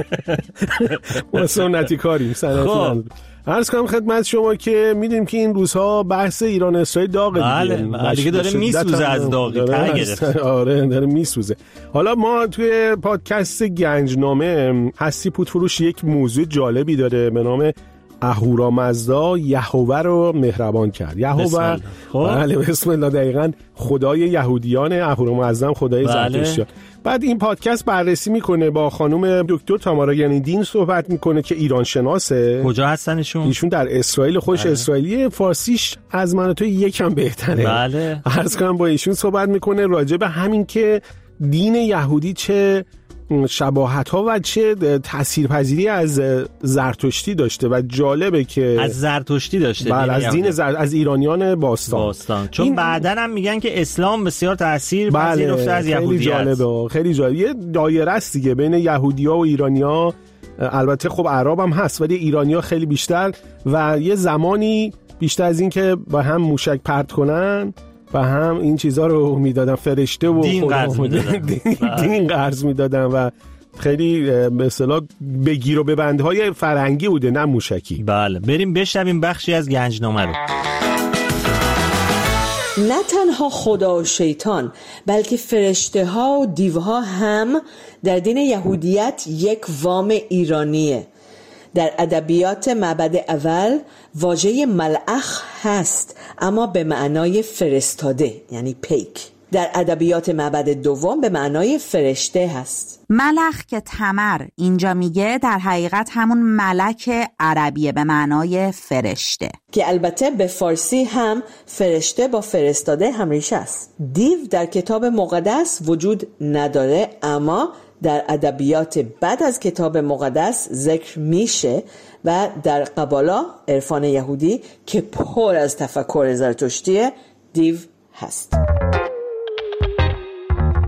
ما سنتی کاریم سنتی. خب عرض کنم خدمت شما که میدونیم که این روزها بحث ایران اسرائیل داغه دیگه. بله دیگه داره میسوزه از داغی ته گرفت. آره داره میسوزه. حالا ما توی پادکست گنجنامه هستی پودفروش یک موضوع جالبی داره به نام اهورامزدا یهوه رو مهربان کرد. یهوه بله بسم الله دقیقاً خدای یهودیان، اهورامزدا خدای زرتشتیان. بعد این پادکست بررسی میکنه، با خانم دکتر تامارا یانیدین صحبت میکنه که ایران شناسه. کجا هستن ایشون؟ ایشون در اسرائیل. خوش بله. اسرائیلی، فارسیش از من و تو یکم بهتره. بله. عرض کنم با ایشون صحبت میکنه راجع به همین که دین یهودی چه شباهت‌ها و چه تاثیرپذیری از زرتشتی داشته و جالبه که از زرتشتی داشته. بله از دین زر... از ایرانیان باستان. باستان. چون این... بعدن هم میگن که اسلام بسیار تاثیر پذیرفته از یهودیت. خیلی جالبه، خیلی جالبه. یه دایره است دیگه بین یهودی‌ها و ایرانی‌ها. البته خب عرب هم هست ولی ایرانی‌ها خیلی بیشتر و یه زمانی بیشتر از این که با هم موشک پرت کنن و هم این چیزا رو میدادن، فرشته و دین قرض میدادن دین قرض میدادن و خیلی به اصطلاح بگیر و ببندهای فرنگی بوده نه موشکی. بله بریم بشنویم بخشی از گنجنامه رو. نه تنها خدا و شیطان بلکه فرشته ها و دیوها هم در دین یهودیت یک وام ایرانیه. در ادبیات معبد اول واژه ملأخ هست اما به معنای فرستاده یعنی پیک. در ادبیات معبد دوم به معنای فرشته هست. ملخ که تمر اینجا میگه در حقیقت همون ملک عربیه به معنای فرشته که البته به فارسی هم فرشته با فرستاده هم ریشه است. دیو در کتاب مقدس وجود نداره اما در ادبیات بعد از کتاب مقدس ذکر میشه و در قبالا عرفان یهودی که پر از تفکر زرتشتیه دیو هست.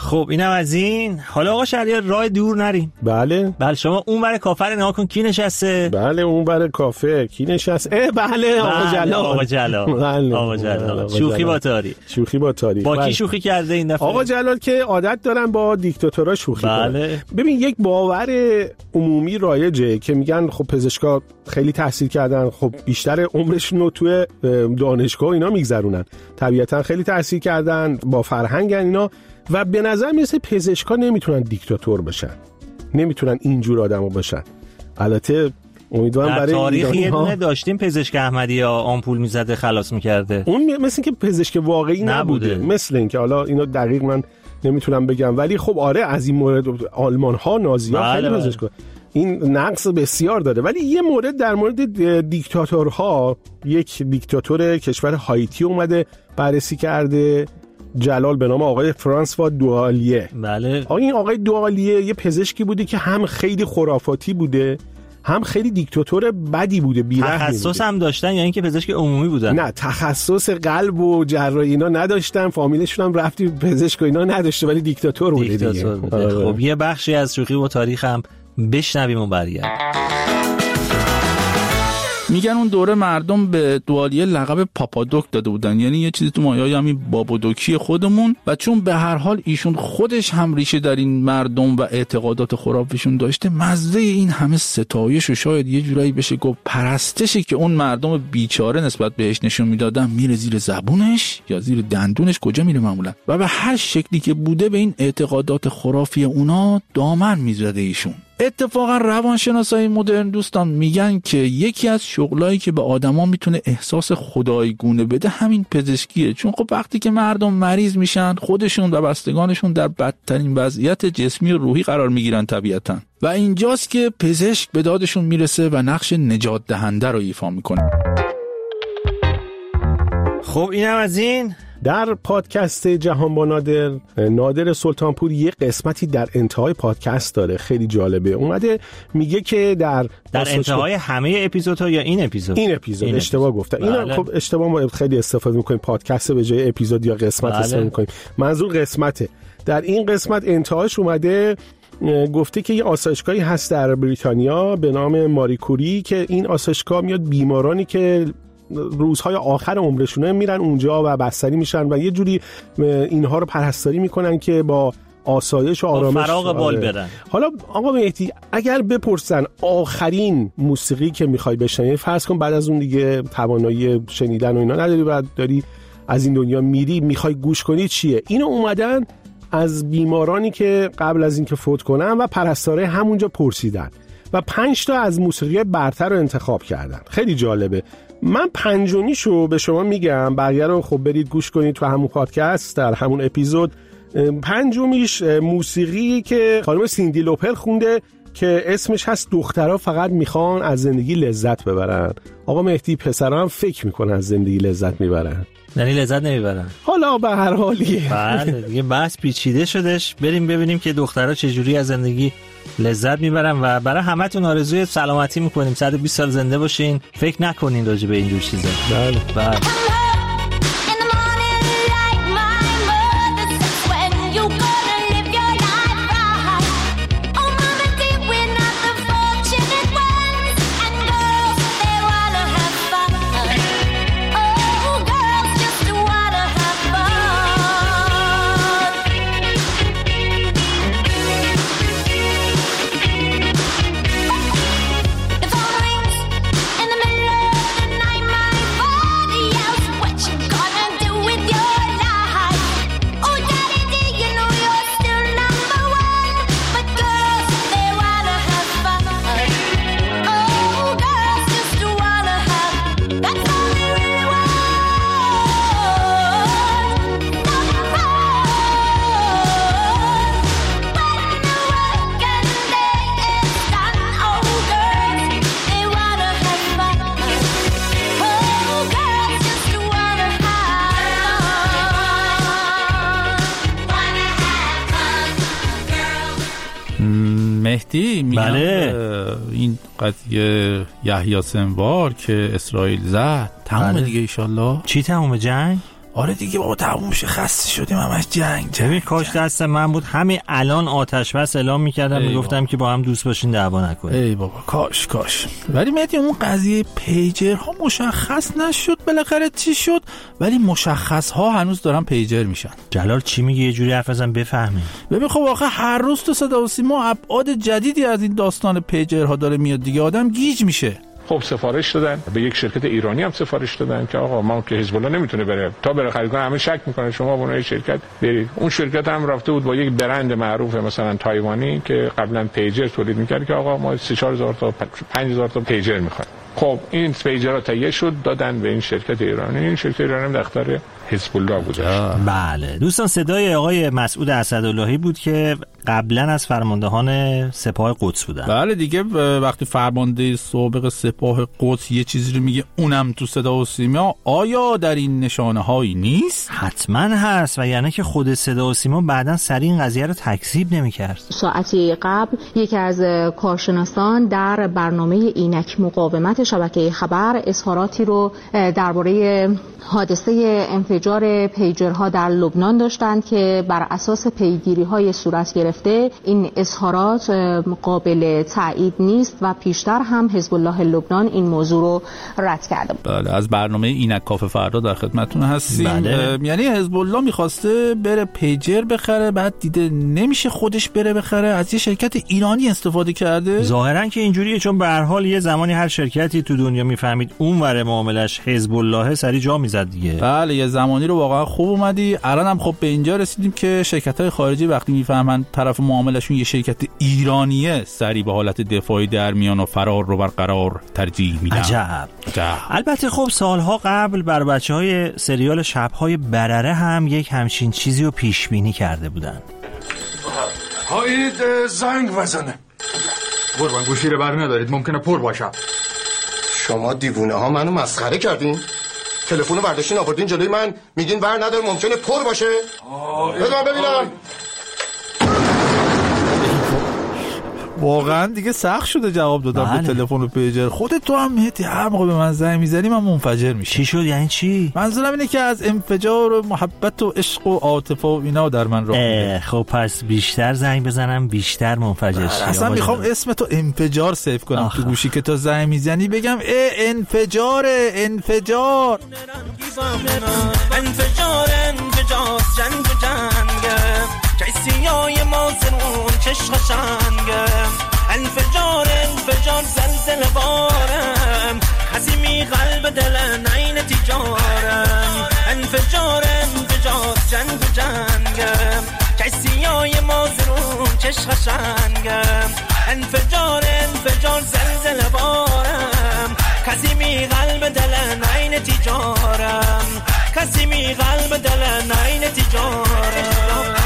خب اینم از این. حالا آقا شهریار راه دور نریم. بله بله شما اون بر کافه رو نگاه کن کی نشسته. بله اون بر کافه کی نشسته. اه بله آقا جلال. آقا جلال. آقا جلال. شوخی با تاریخ. شوخی با تاریخ. با کی شوخی کرده این دفعه؟ آقا جلال که عادت دارن با دیکتاتورها شوخی کنن. بله. ببین یک باور عمومی رایجه که میگن خب پزشکا خیلی تحصیل کردن، خب بیشتر عمرشون رو توی دانشگاه اینا میگذرونن، طبیعتا خیلی تحصیل کردن، با فرهنگن اینا، و به نظر میرسه پزشکا نمیتونن دیکتاتور باشن، نمیتونن اینجور آدمو باشن. البته امیدوارم برای تاریخ یه دونه داشتیم پزشک احمدی یا آمپول میزده خلاص میکرده، اون مثل اینکه پزشک واقعی نبوده, نبوده. مثل اینکه حالا اینا دقیق من نمیتونم بگم، ولی خب آره از این مورد آلمان ها نازی ها خیلی پزشک این نقص بسیار داره. ولی یه مورد در مورد دیکتاتورها، یک دیکتاتور کشور هایتی اومده بررسی کرده جلال به نام آقای فرانسوا دوالیه. بله. آقای این آقای دوالیه یه پزشکی بوده که هم خیلی خرافاتی بوده، هم خیلی دیکتاتور بدی بوده، بی‌رحمی. تخصص هم داشتن یا اینکه پزشک عمومی بودن؟ نه تخصص قلب و جراحی اینا نداشتن، فامیلشون هم رفتی پزشک و اینا نداشته، ولی دیکتاتور بوده دیگه. دیکتاتور بوده. خب یه بخشی از شوخی و تاریخ هم بشنویم و برگردیم. میگن اون دوره مردم به دوالیه لقب پاپادوک داده بودن، یعنی یه چیزی تو مایه‌های همین بابادوکی خودمون، و چون به هر حال ایشون خودش هم ریشه در این مردم و اعتقادات خرافیشون داشته، مزه این همه ستایش و شاید یه جورایی بشه گفت پرستشی که اون مردم بیچاره نسبت بهش نشون میدادن میره زیر زبونش یا زیر دندونش، کجا میره معمولا، و به هر شکلی که بوده به این اعتقادات خرافی اونا دامن میزده ایشون. اتفاقا روانشناسای مدرن دوستان میگن که یکی از شغلایی که به آدما میتونه احساس خدایگونه بده همین پزشکیه، چون خب وقتی که مردم مریض میشن خودشون و بستگانشون در بدترین وضعیت جسمی و روحی قرار میگیرن طبیعتا، و اینجاست که پزشک به دادشون میرسه و نقش نجات دهنده رو ایفا میکنه. خب اینم از این. در پادکست جهان با نادر، نادر سلطانپور یه قسمتی در انتهای پادکست داره خیلی جالبه، اومده میگه که در در انتهای همه اپیزودها یا این اپیزود این اپیزود این اشتباه اپیزود. گفتم بله. اینا خب اشتباه، ما خیلی استفاده میکنیم پادکست به جای اپیزود یا قسمت بله. استفاده میکنیم، منظور قسمته. در این قسمت انتهاش اومده گفته که یه آسایشگاهی هست در بریتانیا به نام ماری کوری که این آسایشگاه میاد بیمارانی که روزهای آخر عمرشونه میرن اونجا و بستری میشن و یه جوری اینها رو پرستاری میکنن که با آسایش و آرامش فراغ بال برن. حالا آقا مهدی اگر بپرسن آخرین موسیقی که میخوای بشنوی، فرض کن بعد از اون دیگه توانایی شنیدن و اینا نداری، بعد داری از این دنیا میری، میخوای گوش کنی چیه؟ اینو اومدن از بیمارانی که قبل از اینکه فوت کنن و پرستاره همونجا پرسیدن و پنج تا از موسیقی برتر رو انتخاب کردن. خیلی جالبه. من پنجمیشو به شما میگم، بقیه رو خب برید گوش کنید تو همون پادکست در همون اپیزود. پنجمیش موسیقی که خانم سیندی لوپر خونده که اسمش هست دخترها فقط میخوان از زندگی لذت ببرن. آقا مهدی پسرها هم فکر میکنن از زندگی لذت میبرن، یعنی لذت نمیبرن. حالا به هر حالیه. بله دیگه بحث پیچیده شدش، بریم ببینیم که دخترها چجوری از زندگی لذت میبرن و برای همتون آرزوی سلامتی میکنیم، صد و بیست سال زنده باشین، فکر نکنین راجع به اینجور چیزا. بله بله. مهدی میگم بله. این قضیه یحیی سنوار که اسرائیل زد تمام بله. دیگه ایشالله. چی تمام جنگ؟ آره دیگه بابا تموم شه، خسته شدیم همش جنگ جنگ. ببین کاش دست من بود همین الان آتش بس اعلام میکردم، میگفتم که با هم دوست باشین دعوا نکنید. ای بابا کاش کاش. ولی مهدی اون قضیه پیجرها مشخص نشد بالاخره چی شد، ولی مشخص ها هنوز دارن پیجر میشن. جلال چی میگه؟ یه جوری حرف بزن بفهمیم. ببین خب آخه هر روز تو صدا و سیما ابعاد جدیدی از این داستان پیجرها داره میاد دیگه، آدم گیج میشه. خب سفارش دادن به یک شرکت ایرانی هم سفارش دادن که آقا ما که حزب الله نمیتونه بره تا بره خرید کنه، همه شک میکنه شما با اون شرکت برید. اون شرکت هم رفته بود با یک برند معروف مثلا تایوانی که قبلا پیجر تولید میکرد که آقا ما سه چهار هزار تا پنج هزار تا پیجر میخوایم. خب این پیجرها تهیه شد دادن به این شرکت ایرانی. این شرکت ایرانی هم دختر حزب الله بوده. بله دوستان، صدای آقای مسعود اسداللهی بود که قبلا از فرماندهان سپاه قدس بودن. بله دیگه وقتی فرمانده سابق سپاه قدس یه چیزی رو میگه اونم تو صدا و سیما، آیا در این نشانه هایی نیست؟ حتما هست، و یعنی که خود صدا و سیما بعداً سری این قضیه رو تکذیب نمی‌کرد. ساعتی قبل یکی از کارشناسان در برنامه اینک مقاومت شبکه خبر اظهاراتی رو درباره حادثه انفجار پیجرها در لبنان داشتند که بر اساس پیگیری‌های صورت گرفته این اظهارات قابل تایید نیست و پیشتر هم حزب الله لبنان این موضوع رو رد کرده بود. بله از برنامه اینک کافه فردا در خدمتتون هستیم. بله. یعنی حزب الله می‌خواسته بره پیجر بخره، بعد دیده نمیشه خودش بره بخره، از یه شرکت ایرانی استفاده کرده. ظاهرا که اینجوریه، چون به هر حال یه زمانی هر شرکتی تو دنیا میفهمید اونور معاملش حزب الله سری جا میزد دیگه. بله یه زمانی رو واقعا خوب اومدی. الان هم خب به اینجا رسیدیم که شرکت‌های خارجی وقتی میفهمن طرف معاملشون یه شرکت ایرانیه، سری به حالت دفاعی در میان و فرار رو برقرار ترجیح میدن. عجب. عجب. البته خب سالها قبل بر بچهای سریال شب‌های برره هم یک همچین چیزی رو پیش بینی کرده بودن. هایید زنگ وزنه. قربان گوشی رو بر ندارید، ممکنه پر باشه. شما دیوونه ها منو مسخره کردین؟ تلفنو برداشتین آوردین جلوی من، میگین ور نداره ممکنه پر باشه؟ بذار من ببینم. واقعا دیگه سخت شده جواب دادم به تلفن و پیجر. خودت تو هم مهدی هر موقع به من زنگ میزنی من منفجر میشم. چی شد؟ یعنی چی؟ منظورم اینه که از انفجار و محبت و عشق و عاطفه و اینا در من راه میده. خب پس بیشتر زنگ بزنم بیشتر منفجر شی. اصلا میخوام اسم تو انفجار سیو کنم آخه. تو گوشی که تو زنگ میزنی بگم ای انفجاره انفجار انفجار انفجار جنگ جنگ کسیای ما زنون چشم شنگم انفجار انفجار زلزله بارم حزیمی قلب دل نین تجارم انفجار انفجار جنگ جنگم کسیای ما زنون چشم شنگم انفجار انفجار زلزله بارم حزیمی قلب دل نین تجارم حزیمی قلب دل نین تجارم.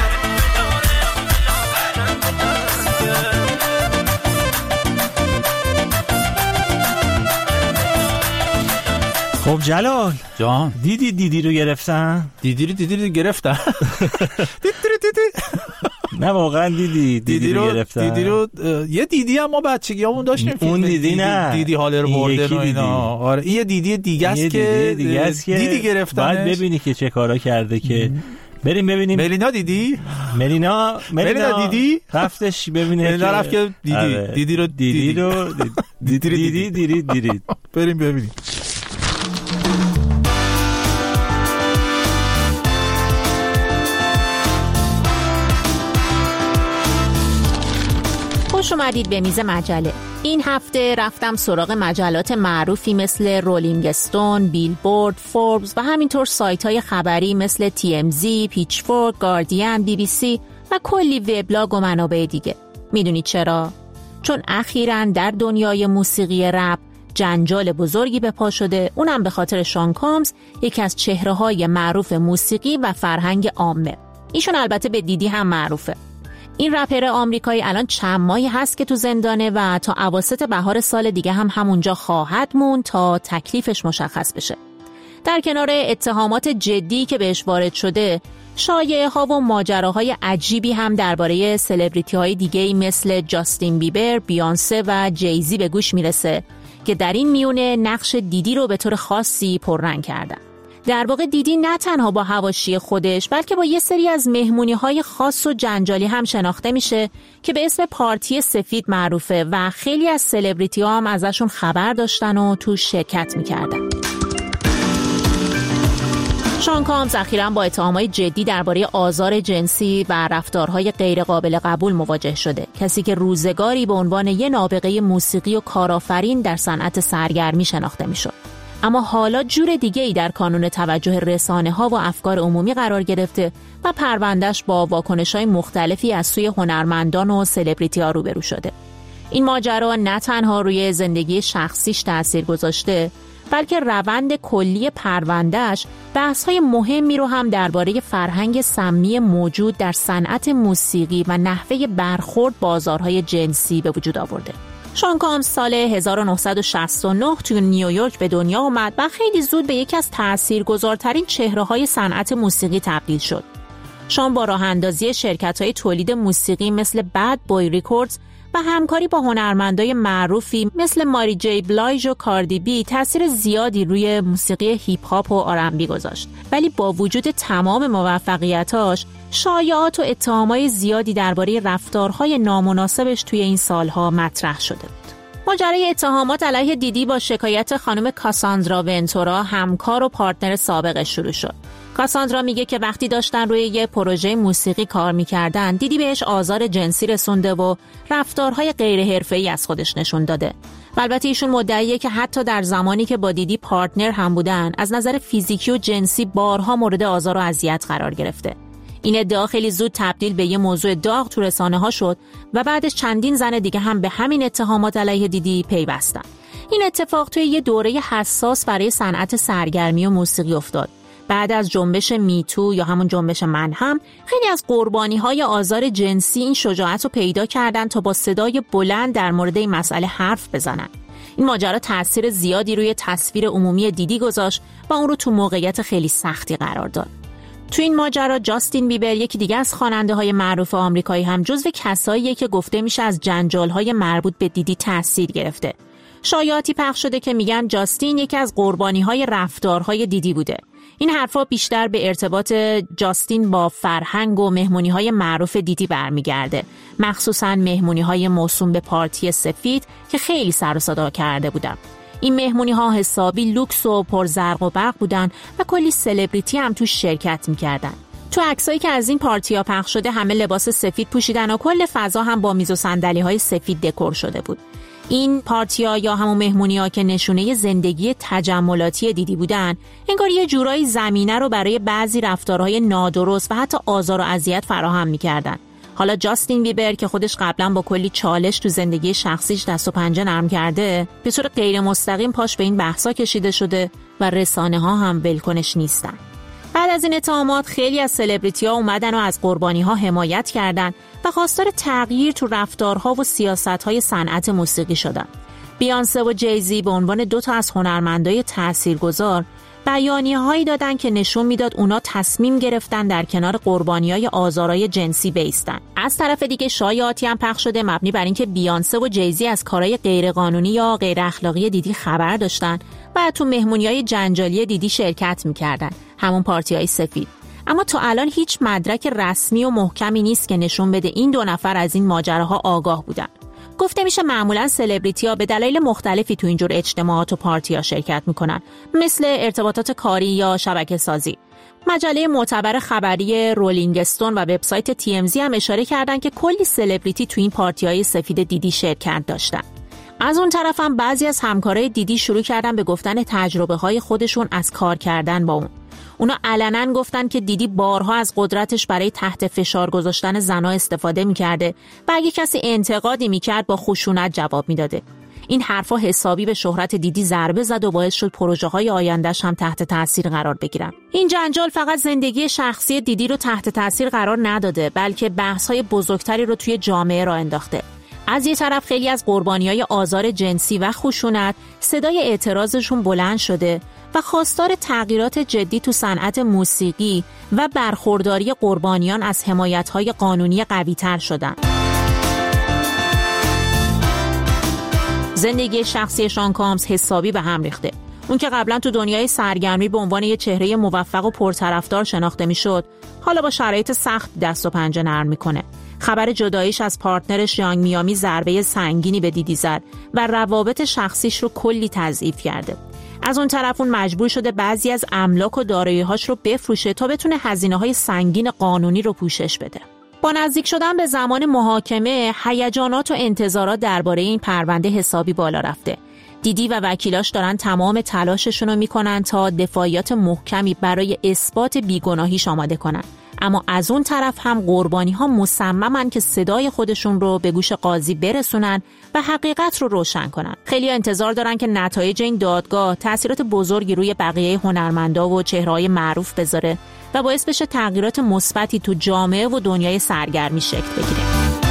خب جلال جان دیدی دیدی رو گرفتن؟ دیدی رو دیدی رو گرفتن دیدی رو دیدی نه واقعا دیدی دیدی, دیدی رو گرفتن. دیدی رو یه دیدی هم ما بچگیامون داشتیم. اون دیدی, دیدی نه دیدی حال رو بردن و اینا. آره این یه دیدی دیگه است که دیگه است که دیدی گرفتنش. بعد ببینی که چه کارا کرده که بریم ببینیم. ملینا دیدی؟ ملینا ملینا دیدی؟ رفتش ببینه. ملینا رفت که دیدی دیدی رو دیدی رو دیدی دیدی دیدی دیدی بریم ببینیم. خوش اومدید به میز مجله. این هفته رفتم سراغ مجلات معروفی مثل رولینگ استون، بیلبورد، فوربس و همینطور سایت های خبری مثل تی ام زی، پیچفورک، گاردین، بی بی سی و کلی وبلاگ و منابع دیگه. میدونید چرا؟ چون اخیراً در دنیای موسیقی رپ جنجال بزرگی به پا شده، اونم به خاطر شان کامز، یکی از چهره‌های معروف موسیقی و فرهنگ عامه. ایشون البته به دیدی هم معروفه. این رپر آمریکایی الان چند ماهی هست که تو زندانه و تا اواسط بهار سال دیگه هم همونجا خواهد موند تا تکلیفش مشخص بشه. در کنار اتهامات جدی که بهش وارد شده، شایعه ها و ماجراهای عجیبی هم درباره سلبریتی های دیگه‌ای مثل جاستین بیبر، بیانسه و جیزی به گوش میرسه که در این میونه نقش دیدی رو به طور خاصی پررنگ کردن. در واقع دیدی نه تنها با حواشی خودش بلکه با یه سری از مهمونی‌های خاص و جنجالی هم شناخته میشه که به اسم پارتی سفید معروفه و خیلی از سلبریتی‌ها هم ازشون خبر داشتن و تو شرکت میکردن. شان کامز اخیراً با اتهامات جدی درباره آزار جنسی و رفتارهای غیرقابل قبول مواجه شده. کسی که روزگاری به عنوان یه نابغه موسیقی و کارآفرین در صنعت سرگرمی شناخته میشد. اما حالا جور دیگه‌ای در کانون توجه رسانه‌ها و افکار عمومی قرار گرفته و پروندهش با واکنش‌های مختلفی از سوی هنرمندان و سلبریتی‌ها روبرو شده. این ماجرا نه تنها روی زندگی شخصیش تأثیر گذاشته، بلکه روند کلی پروندهش بحث‌های مهمی رو هم درباره فرهنگ سمی موجود در صنعت موسیقی و نحوه برخورد با آزارهای جنسی به وجود آورده. شان کامز سال هزار و نهصد و شصت و نه توی نیویورک به دنیا اومد و خیلی زود به یکی از تأثیرگذارترین چهره‌های صنعت موسیقی تبدیل شد. شان با راه اندازی شرکت‌های تولید موسیقی مثل بد بوی ریکوردز و همکاری با هنرمندای معروفی مثل ماری جی بلایج و کاردی بی تأثیر زیادی روی موسیقی هیپ هاپ و آر ام بی گذاشت. ولی با وجود تمام موفقیتاش، شایعات و اتهامای زیادی درباره رفتارهای نامناسبش توی این سالها مطرح شده بود. ماجرای اتهامات علیه دیدی با شکایت خانم کاساندرا ونتورا، همکار و پارتنر سابقش شروع شد. کاساندرا میگه که وقتی داشتن روی یه پروژه موسیقی کار میکردن، دیدی بهش آزار جنسی رسونده و رفتارهای غیر حرفه‌ای از خودش نشون داده. و البته ایشون مدعیه که حتی در زمانی که با دیدی پارتنر هم بودن، از نظر فیزیکی و جنسی بارها مورد آزار و اذیت قرار گرفته. این ادعا خیلی زود تبدیل به یه موضوع داغ تو رسانه‌ها شد و بعدش چندین زن دیگه هم به همین اتهامات علیه دیدی پیوستن. این اتفاق توی یه دوره حساس برای صنعت سرگرمی و موسیقی افتاد. بعد از جنبش میتو یا همون جنبش من هم، خیلی از قربانی‌های آزار جنسی این شجاعت رو پیدا کردن تا با صدای بلند در مورد این مسئله حرف بزنن. این ماجرا تأثیر زیادی روی تصویر عمومی دیدی گذاشت و اون رو تو موقعیت خیلی سختی قرار داد. تو این ماجرا جاستین بیبر، یکی دیگه از خواننده‌های معروف آمریکایی، هم جزو کساییه که گفته میشه از جنجال‌های مربوط به دیدی تأثیر گرفته. شایعاتی پخش شده که میگن جاستین یکی از قربانی‌های رفتارهای دیدی بوده. این حرفا بیشتر به ارتباط جاستین با فرهنگ و مهمونی‌های معروف دیدی برمیگرده، مخصوصاً مهمونی‌های موسوم به پارتی سفید که خیلی سر و صدا کرده بودن. این مهمونی‌ها حسابی لوکس و پرزرق و برق بودن و کلی سلبریتی هم توش شرکت می‌کردن. تو عکسایی که از این پارتی‌ها پخش شده همه لباس سفید پوشیدن و کل فضا هم با میز و صندلی‌های سفید دکور شده بود. این پارتی‌ها یا همون مهمونی‌ها که نشونه زندگی تجملاتی دیدی بودن، انگار یه جورایی زمینه رو برای بعضی رفتارهای نادرست و حتی آزار و اذیت فراهم می‌کردن. حالا جاستین بیبر که خودش قبلا با کلی چالش تو زندگی شخصیش دست و پنجه نرم کرده، به صورت غیر مستقیم پاش به این بحثا کشیده شده و رسانه‌ها هم ولکنش نیستن. بعد از این اتهامات خیلی از سلبریتی‌ها اومدن و از قربانی‌ها حمایت کردن و خواستار تغییر تو رفتارها و سیاست‌های صنعت موسیقی شدن. بیانسه و جیزی به عنوان دو تا از هنرمندای تاثیرگذار بیانیه‌هایی دادن که نشون میداد اونا تصمیم گرفتن در کنار قربانی‌های آزارهای جنسی بایستن. از طرف دیگه شایعاتی هم پخش شده مبنی بر اینکه بیانسه و جیزی از کارهای غیرقانونی یا غیر اخلاقی دیدی خبر داشتن و تو مهمونی‌های جنجالی دیدی شرکت می‌کردن، همون پارتی‌های سفید. اما تا الان هیچ مدرک رسمی و محکمی نیست که نشون بده این دو نفر از این ماجراها آگاه بودن. گفته میشه معمولا سلبریتی‌ها به دلایل مختلفی تو اینجور اجتماعات و پارتی‌ها شرکت میکنن، مثل ارتباطات کاری یا شبکه سازی. مجله معتبر خبری رولینگ استون و وبسایت تی ام زی هم اشاره کردن که کلی سلبریتی تو این پارتی‌های سفید دیدی شرکت داشتن. از اون طرف هم بعضی از همکارای دیدی شروع کردن به گفتن تجربه‌های خودشون از کار کردن با اون. اونا علنا گفتن که دیدی بارها از قدرتش برای تحت فشار گذاشتن زن‌ها استفاده می‌کرده و اگه کسی انتقادی می‌کرد با خشونت جواب می‌داده. این حرفا حسابی به شهرت دیدی ضربه زد و باعث شد پروژه‌های آینده‌اش هم تحت تاثیر قرار بگیرن. این جنجال فقط زندگی شخصی دیدی رو تحت تاثیر قرار نداده، بلکه بحث‌های بزرگتری رو توی جامعه راه انداخته. از یه طرف خیلی از قربانی‌های آزار جنسی و خشونت صدای اعتراضشون بلند شده و خواستار تغییرات جدی تو صنعت موسیقی و برخورداری قربانیان از حمایت‌های قانونی قوی‌تر شدن. زندگی شخصی شان کامز حسابی به هم ریخته. اون که قبلا تو دنیای سرگرمی به عنوان یه چهره موفق و پرطرفدار شناخته میشد، حالا با شرایط سخت دست و پنجه نرم میکنه. خبر جداییش از پارتنرش یانگ میامی ضربه سنگینی به دیدی زد و روابط شخصیش رو کلی تضعیف کرده. از اون طرف اون مجبور شده بعضی از املاک و دارایی‌هاش رو بفروشه تا بتونه هزینه‌های سنگین قانونی رو پوشش بده. با نزدیک شدن به زمان محاکمه، هیجانات و انتظارات درباره این پرونده حسابی بالا رفته. دیدی و وکیلاش دارن تمام تلاششون رو میکنن تا دفاعیات محکمی برای اثبات بیگناهیش آماده کنن. اما از اون طرف هم قربانی ها مصممن که صدای خودشون رو به گوش قاضی برسونن و حقیقت رو روشن کنن. خیلی انتظار دارن که نتایج این دادگاه تأثیرات بزرگی روی بقیه هنرمندا و چهره‌های معروف بذاره و باعث بشه تغییرات مثبتی تو جامعه و دنیای سرگرمی شکل بگیره.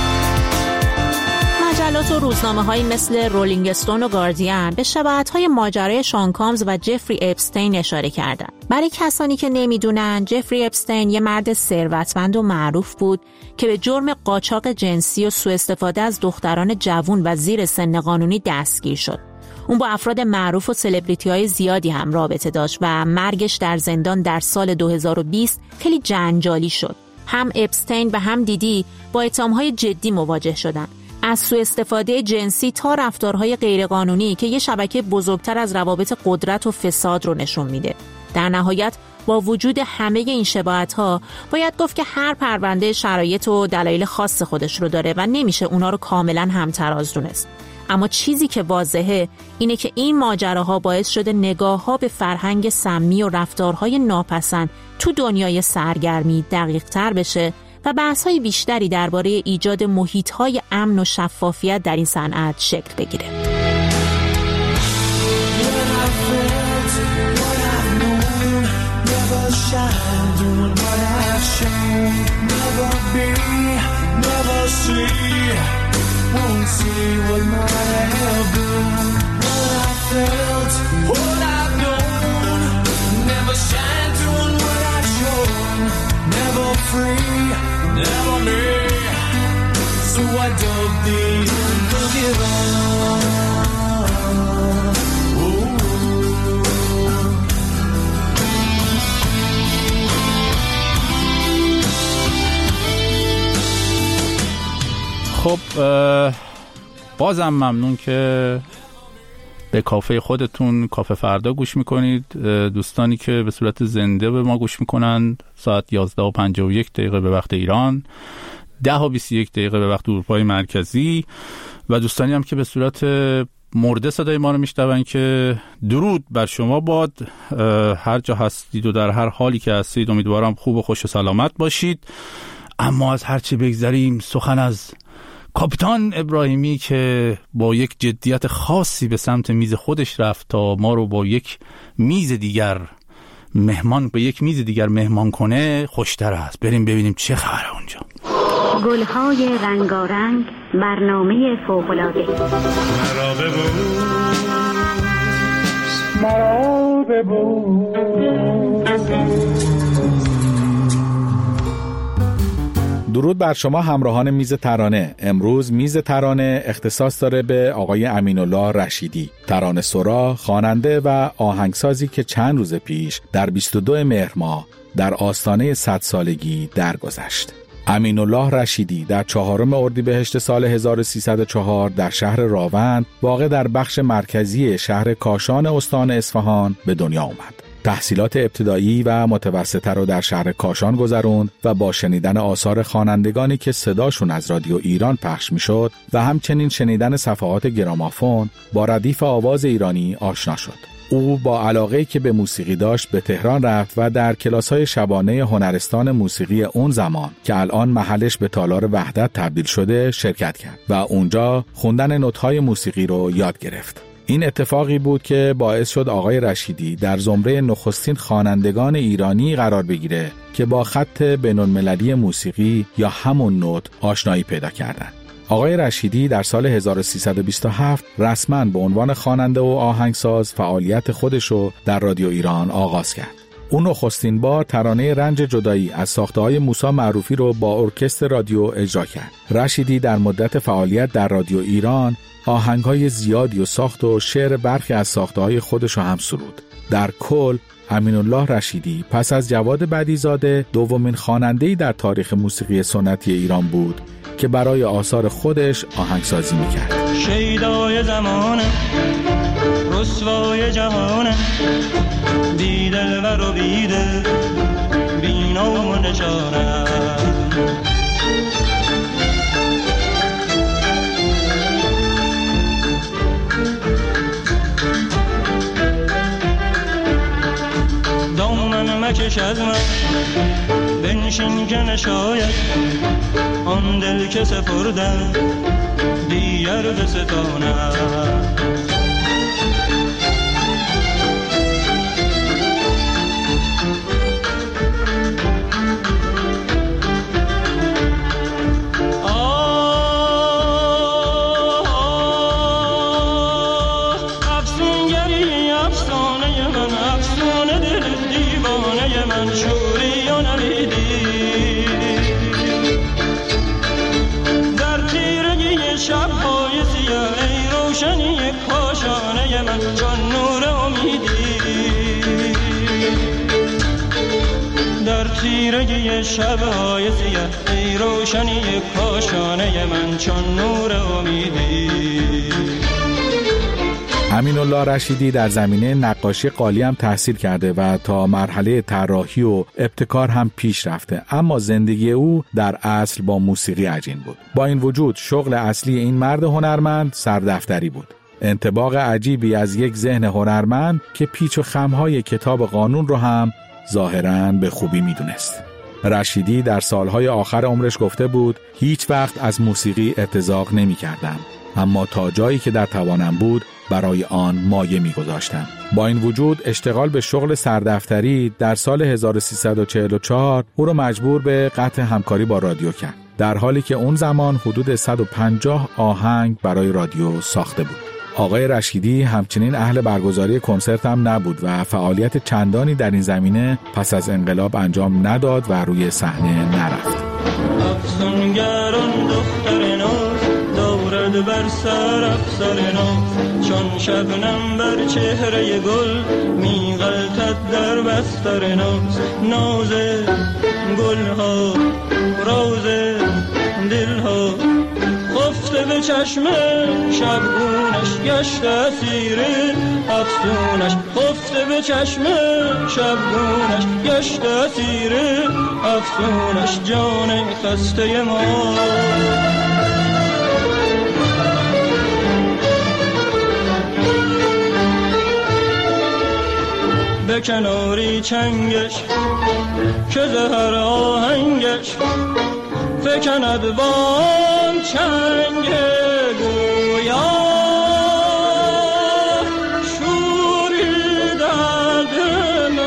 مجلات و روزنامه‌هایی مثل رولینگ استون و گاردین به شباهت‌های ماجرای شان کامز و جفری اپستین اشاره کردند. برای کسانی که نمیدونن، جفری اپستین یه مرد ثروتمند و معروف بود که به جرم قاچاق جنسی و سوء استفاده از دختران جوان و زیر سن قانونی دستگیر شد. اون با افراد معروف و سلبریتی‌های زیادی هم رابطه داشت و مرگش در زندان در سال دو هزار و بیست خیلی جنجالی شد. هم اپستین و هم دیدی با اتهام‌های جدی مواجه شدند. از سوء استفاده جنسی تا رفتارهای غیرقانونی که یه شبکه بزرگتر از روابط قدرت و فساد رو نشون میده. در نهایت با وجود همه این شباهت‌ها باید گفت که هر پرونده شرایط و دلایل خاص خودش رو داره و نمیشه اونا رو کاملا همتراز دونست. اما چیزی که واضحه اینه که این ماجراها باعث شده نگاه‌ها به فرهنگ سمی و رفتارهای ناپسند تو دنیای سرگرمی دقیق‌تر بشه و بحث‌های بیشتری درباره ایجاد محیط‌های امن و شفافیت در این صنعت شکل بگیره. Never me, so I dug deep and took it all. خب بازم ممنون که به کافه خودتون کافه فردا گوش میکنید. دوستانی که به صورت زنده به ما گوش میکنن ساعت یازده و پنجاه و یک دقیقه به وقت ایران، ده و بیست و یک دقیقه به وقت اروپای مرکزی، و دوستانی هم که به صورت مرده صدای ما رو میشنون که درود بر شما باد. هر جا هستید و در هر حالی که هستید امیدوارم خوب و خوش و سلامت باشید. اما از هر چه بگذریم سخن از کاپیتان ابراهیمی که با یک جدیت خاصی به سمت میز خودش رفت تا ما رو با یک میز دیگر مهمان به یک میز دیگر مهمان کنه خوشتر است. بریم ببینیم چه خبره اونجا. گلهای رنگارنگ، برنامه فوق‌العاده. مرا ببوس مرا ببوس. درود بر شما همراهان میز ترانه. امروز میز ترانه اختصاص داره به آقای امین‌الله رشیدی، ترانه سرا، خواننده و آهنگسازی که چند روز پیش در بیست و دو مهر ماه در آستانه صد سالگی درگذشت. امین‌الله رشیدی در چهارم اردیبهشت سال هزار و سیصد و چهار در شهر راوند واقع در بخش مرکزی شهر کاشان استان اصفهان به دنیا آمد. تحصیلات ابتدایی و متوسطه رو در شهر کاشان گذروند و با شنیدن آثار خوانندگانی که صداشون از رادیو ایران پخش میشد و همچنین شنیدن صفحات گرامافون با ردیف آواز ایرانی آشنا شد. او با علاقه‌ای که به موسیقی داشت به تهران رفت و در کلاس‌های شبانه هنرستان موسیقی اون زمان که الان محلش به تالار وحدت تبدیل شده شرکت کرد و اونجا خوندن نوت‌های موسیقی رو یاد گرفت. این اتفاقی بود که باعث شد آقای رشیدی در زمره نخستین خوانندگان ایرانی قرار بگیره که با خط بین‌المللی موسیقی یا همون نوت آشنایی پیدا کردند. آقای رشیدی در سال هزار و سیصد و بیست و هفت رسما به عنوان خواننده و آهنگساز فعالیت خودش رو در رادیو ایران آغاز کرد. اون نخستین بار ترانه رنج جدایی از ساخته‌های موسی معروفی رو با ارکستر رادیو اجرا کرد. رشیدی در مدت فعالیت در رادیو ایران آهنگ‌های زیادی و ساخت و شعر برخی از ساخته‌های خودش رو هم سرود. در کل امین‌الله رشیدی پس از جواد بدیزاده دومین خواننده‌ای در تاریخ موسیقی سنتی ایران بود که برای آثار خودش آهنگسازی می‌کرد. شیدای زمانه رسوای جهانه بی دلبر و بی دل بی نام و نشانه دامن مکش از من بنشین که نشاید آن دل که سپردم دیگر به ستانه تیرگی شب‌های سیاه ای روشنی کاشانه من چون نور امیدی. امین‌الله رشیدی در زمینه نقاشی قالی هم تحصیل کرده و تا مرحله طراحی و ابتکار هم پیش رفته، اما زندگی او در اصل با موسیقی عجین بود. با این وجود شغل اصلی این مرد هنرمند سردفتری بود. انطباق عجیبی از یک ذهن هنرمند که پیچ و خم‌های کتاب قانون رو هم ظاهراً به خوبی میدونست. رشیدی در سالهای آخر عمرش گفته بود هیچ وقت از موسیقی ارتزاق نمی کردم، اما تا جایی که در توانم بود برای آن مایه می گذاشتم. با این وجود اشتغال به شغل سردفتری در سال هزار و سیصد و چهل و چهار او را مجبور به قطع همکاری با رادیو کرد، در حالی که اون زمان حدود صد و پنجاه آهنگ برای رادیو ساخته بود. آقای رشیدی همچنین اهل برگزاری کنسرت هم نبود و فعالیت چندانی در این زمینه پس از انقلاب انجام نداد و روی صحنه نرفت. افسونگران دختر ناز دورد بر سر افسر ناز چون شبنم بر چهره گل میغلطد در بستر ناز ناز گلها راز دلها خفته به چشم شبگونش گشت اسیره افسونش خفته به چشم شبگونش گشت اسیره افسونش جان خسته ما. به کناری چنگش که زهر آهنگش فکند بان چنگ گویا شوری در دل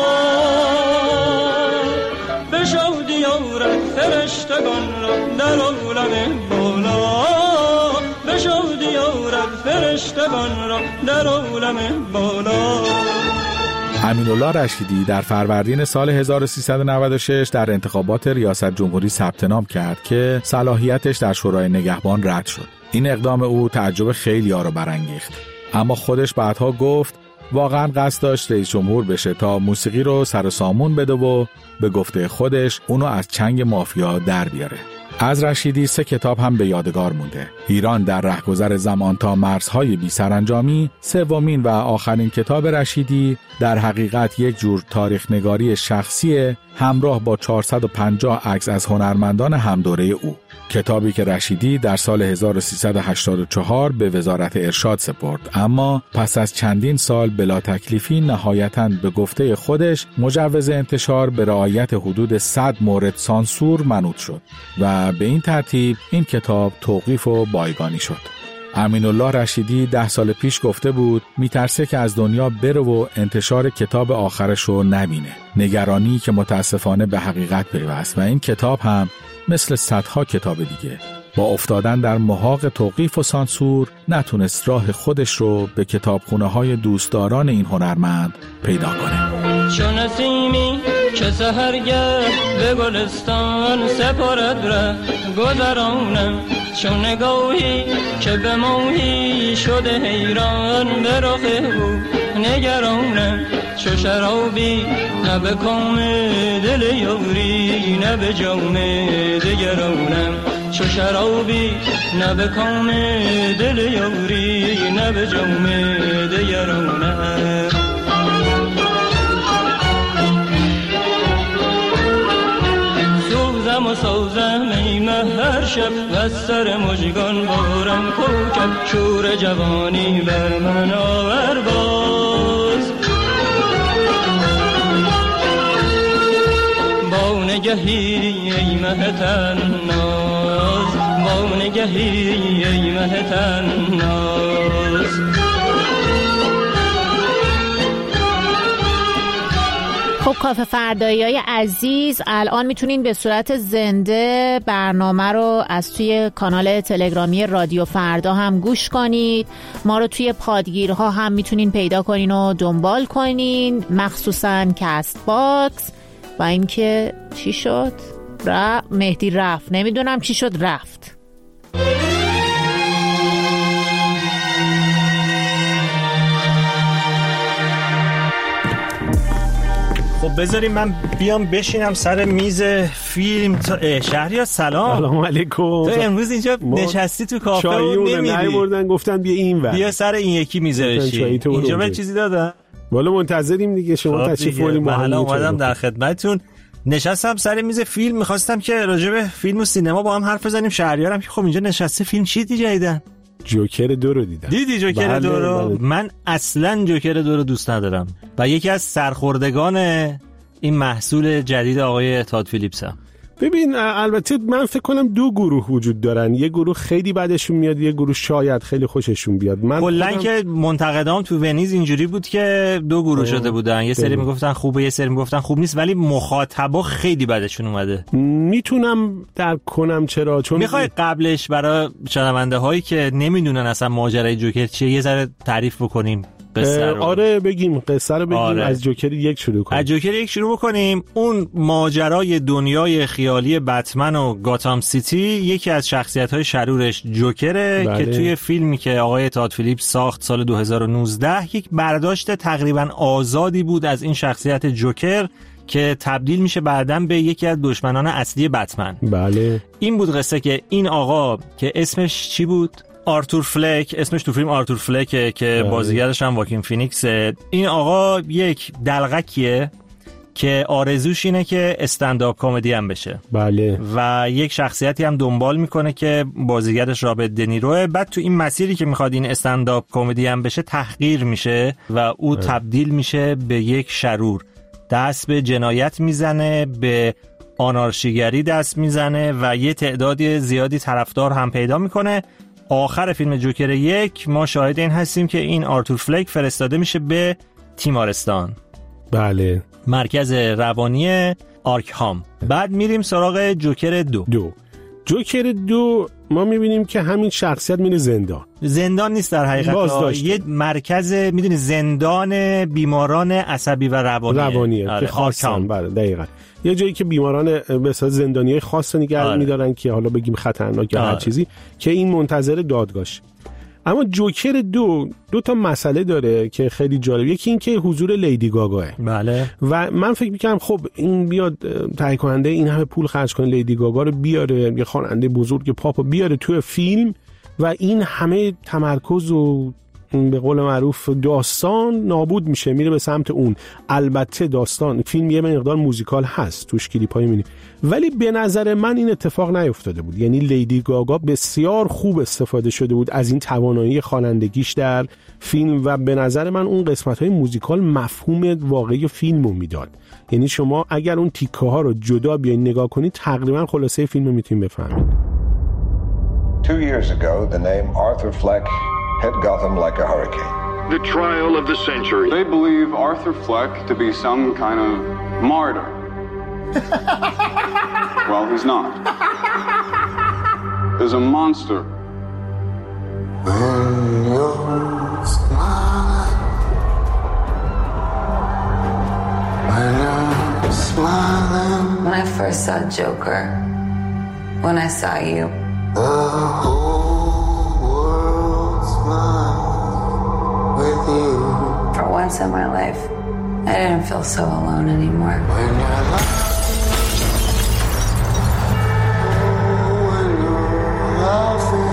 به شادی آورد فرشتگان را در عالم بالا به شادی آورد فرشتگان را در عالم بالا. امین‌الله رشیدی در فروردین سال هزار و سیصد و نود و شش در انتخابات ریاست جمهوری ثبت نام کرد که صلاحیتش در شورای نگهبان رد شد. این اقدام او تعجب خیلی‌ها را برانگیخت، اما خودش بعدها گفت واقعا قصد داشت رئیس جمهور بشه تا موسیقی رو سر و سامون بده و به گفته خودش اونو از چنگ مافیا در بیاره. از رشیدی سه کتاب هم به یادگار مونده. ایران در رهگذر زمان تا مرزهای بی سرانجامی، سومین و آخرین کتاب رشیدی در حقیقت یک جور تاریخ نگاری شخصی همراه با چهارصد و پنجاه عکس از هنرمندان همدوره او. کتابی که رشیدی در سال هزار و سیصد و هشتاد و چهار به وزارت ارشاد سپرد، اما پس از چندین سال بلا تکلیفی نهایتاً به گفته خودش مجوز انتشار به رعایت حدود صد مورد سانسور منوط شد و به این ترتیب این کتاب توقیف و بایگانی شد. امین‌الله رشیدی ده سال پیش گفته بود میترسه که از دنیا بره و انتشار کتاب آخرش رو نبینه. نگرانی که متاسفانه به حقیقت پیوست و این کتاب هم مثل صدها کتاب دیگه با افتادن در محاق توقیف و سانسور نتونست راه خودش رو به کتابخونه‌های دوستداران این هنرمند پیدا کنه. چون نسیمی که سحرگه به گلستان سپارد ره گذرانم چون نگاهی که به ماهی شده حیران به رخ او نگرانم چو شرابی نه به کام دل یاری نه به جام دگرانم چو شرابی نه به کام دل یاری نه به جام دگرانم سوزم و سوزم ایمه هر شب و سر مژگان بارم کوکب شور جوانی بر من آور باز با نگهی ای مه تناز با نگهی ای مه تناز خب کافه فردایی‌های عزیز، الان میتونین به صورت زنده برنامه رو از توی کانال تلگرامی رادیو فردا هم گوش کنید. ما رو توی پادگیرها هم میتونین پیدا کنین و دنبال کنین، مخصوصاً کست باکس. و اینکه چی شد؟ ر... مهدی رفت، نمیدونم چی شد، رفت. خب بذاریم من بیام بشینم سر میز فیلم تا... شهریار سلام. سلام علیکم. تو امروز اینجا نشستی تو کافه و نمیدی چایی بردن گفتن بیا این ور بیا سر این یکی میزه بشی اینجا. به چیزی دادن؟ والا منتظریم دیگه شما تشریف بیاریم. من اومدم در خدمتتون، نشستم سر میز فیلم، میخواستم که راجع به فیلم و سینما با هم حرف بزنیم. شهریارم که خب اینجا نشسته فیلم چی دیدن؟ جوکر دو رو دیدم. دیدی جوکر بله، دو رو؟ بله. من اصلا جوکر دو رو دوست ندارم و یکی از سرخوردگان این محصول جدید آقای تاد فیلیپس هم. ببین البته من فکر کنم دو گروه وجود دارن، یه گروه خیلی بدشون میاد، یه گروه شاید خیلی خوششون بیاد. من کلا خودم... که منتقدام تو ونیز اینجوری بود که دو گروه شده بودن، یه سری میگفتن خوبه یه سری میگفتن خوب نیست، ولی مخاطبا خیلی بدشون اومده. میتونم درک کنم چرا، چون میخوای قبلش برای شنونده هایی که نمیدونن اصلا ماجرای جوکر چیه یه ذره تعریف بکنیم؟ آره بگیم قصه رو بگیم. آره. از جوکر یک شروع کنیم. از جوکر یک شروع بکنیم. اون ماجرای دنیای خیالی بتمن و گاتام سیتی، یکی از شخصیت‌های شرورش جوکره. بله. که توی فیلمی که آقای تاد فیلیپس ساخت سال دو هزار و نوزده یک برداشت تقریبا آزادی بود از این شخصیت جوکر که تبدیل میشه بعداً به یکی از دشمنان اصلی بتمن. بله. این بود قصه که این آقا که اسمش چی بود؟ آرتور فلک، اسمش تو فیلم آرتور فلکه که بازیگرش هم واکین فینیکسه. این آقا یک دلغکیه که آرزوش اینه که استندآپ کمدی هم بشه. بله. و یک شخصیتی هم دنبال میکنه که بازیگرش رابرت دنیروه. بعد تو این مسیری که میخواد این استندآپ کمدی هم بشه تحقیر میشه و او اه. تبدیل میشه به یک شرور، دست به جنایت میزنه، به آنارشیگری دست میزنه و یه تعدادی زیادی طرفدار هم پیدا میکنه. آخر فیلم جوکر یک ما شاهد این هستیم که این آرتور فلک فرستاده میشه به تیمارستان. بله. مرکز روانی آرکهام. بعد میریم سراغ جوکر دو. دو. جوکر دو ما میبینیم که همین شخصیت میره زندان. زندان نیست در حقیقت، یه مرکز، میدونی، زندان بیماران عصبی و روانی روانیه آره. که خاصن. بله دقیقاً یه جایی که بیماران به اصطلاح زندانیای خاص نگه آره. میدارن که حالا بگیم خطرناک یا آره. هر چیزی، که این منتظر دادگاهش. اما جوکر دو دو تا مسئله داره که خیلی جالب. یکی این که حضور لیدی گاگاه. بله. و من فکر می‌کنم خب این بیاد تهیه کننده این همه پول خرج کنه لیدی گاگا رو بیاره، یه خواننده بزرگ پاپ بیاره توی فیلم و این همه تمرکز و به قول معروف داستان نابود میشه، میره به سمت اون. البته داستان فیلم یه مقدار موزیکال هست، توش کلیپای می‌بینی، ولی به نظر من این اتفاق نیفتاده بود. یعنی لیدی گاگا بسیار خوب استفاده شده بود از این توانایی خوانندگیش در فیلم و به نظر من اون قسمت‌های موزیکال مفهوم واقعی فیلمو میداد. یعنی شما اگر اون تیکه ها رو جدا بیاین نگاه کنید تقریبا خلاصه فیلمو میتونید بفهمید. Two years ago the name Arthur Fleck hit Gotham like a hurricane. The trial of the century. They believe Arthur Fleck to be some kind of martyr. Well, he's not. There's a monster. When you smile, smiling. When I first saw Joker, when I saw you, the whole world smiled with you. For once in my life, I didn't feel so alone anymore. When you're laughing, when you're laughing.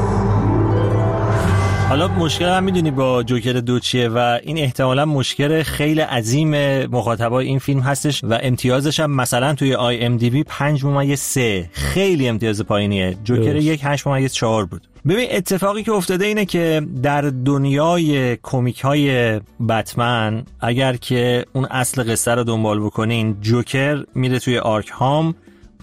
حالا مشکل هم میدونی با جوکر دو چیه و این احتمالا مشکل خیلی عظیم مخاطبای این فیلم هستش و امتیازش هم مثلا توی آی ام دی بی پنج ممیز سه خیلی امتیاز پایینیه. جوکر یک هشت ممیز چهار بود. ببین اتفاقی که افتاده اینه که در دنیای کمیک های بتمن اگر که اون اصل قصه رو دنبال بکنین، جوکر میره توی آرکهام،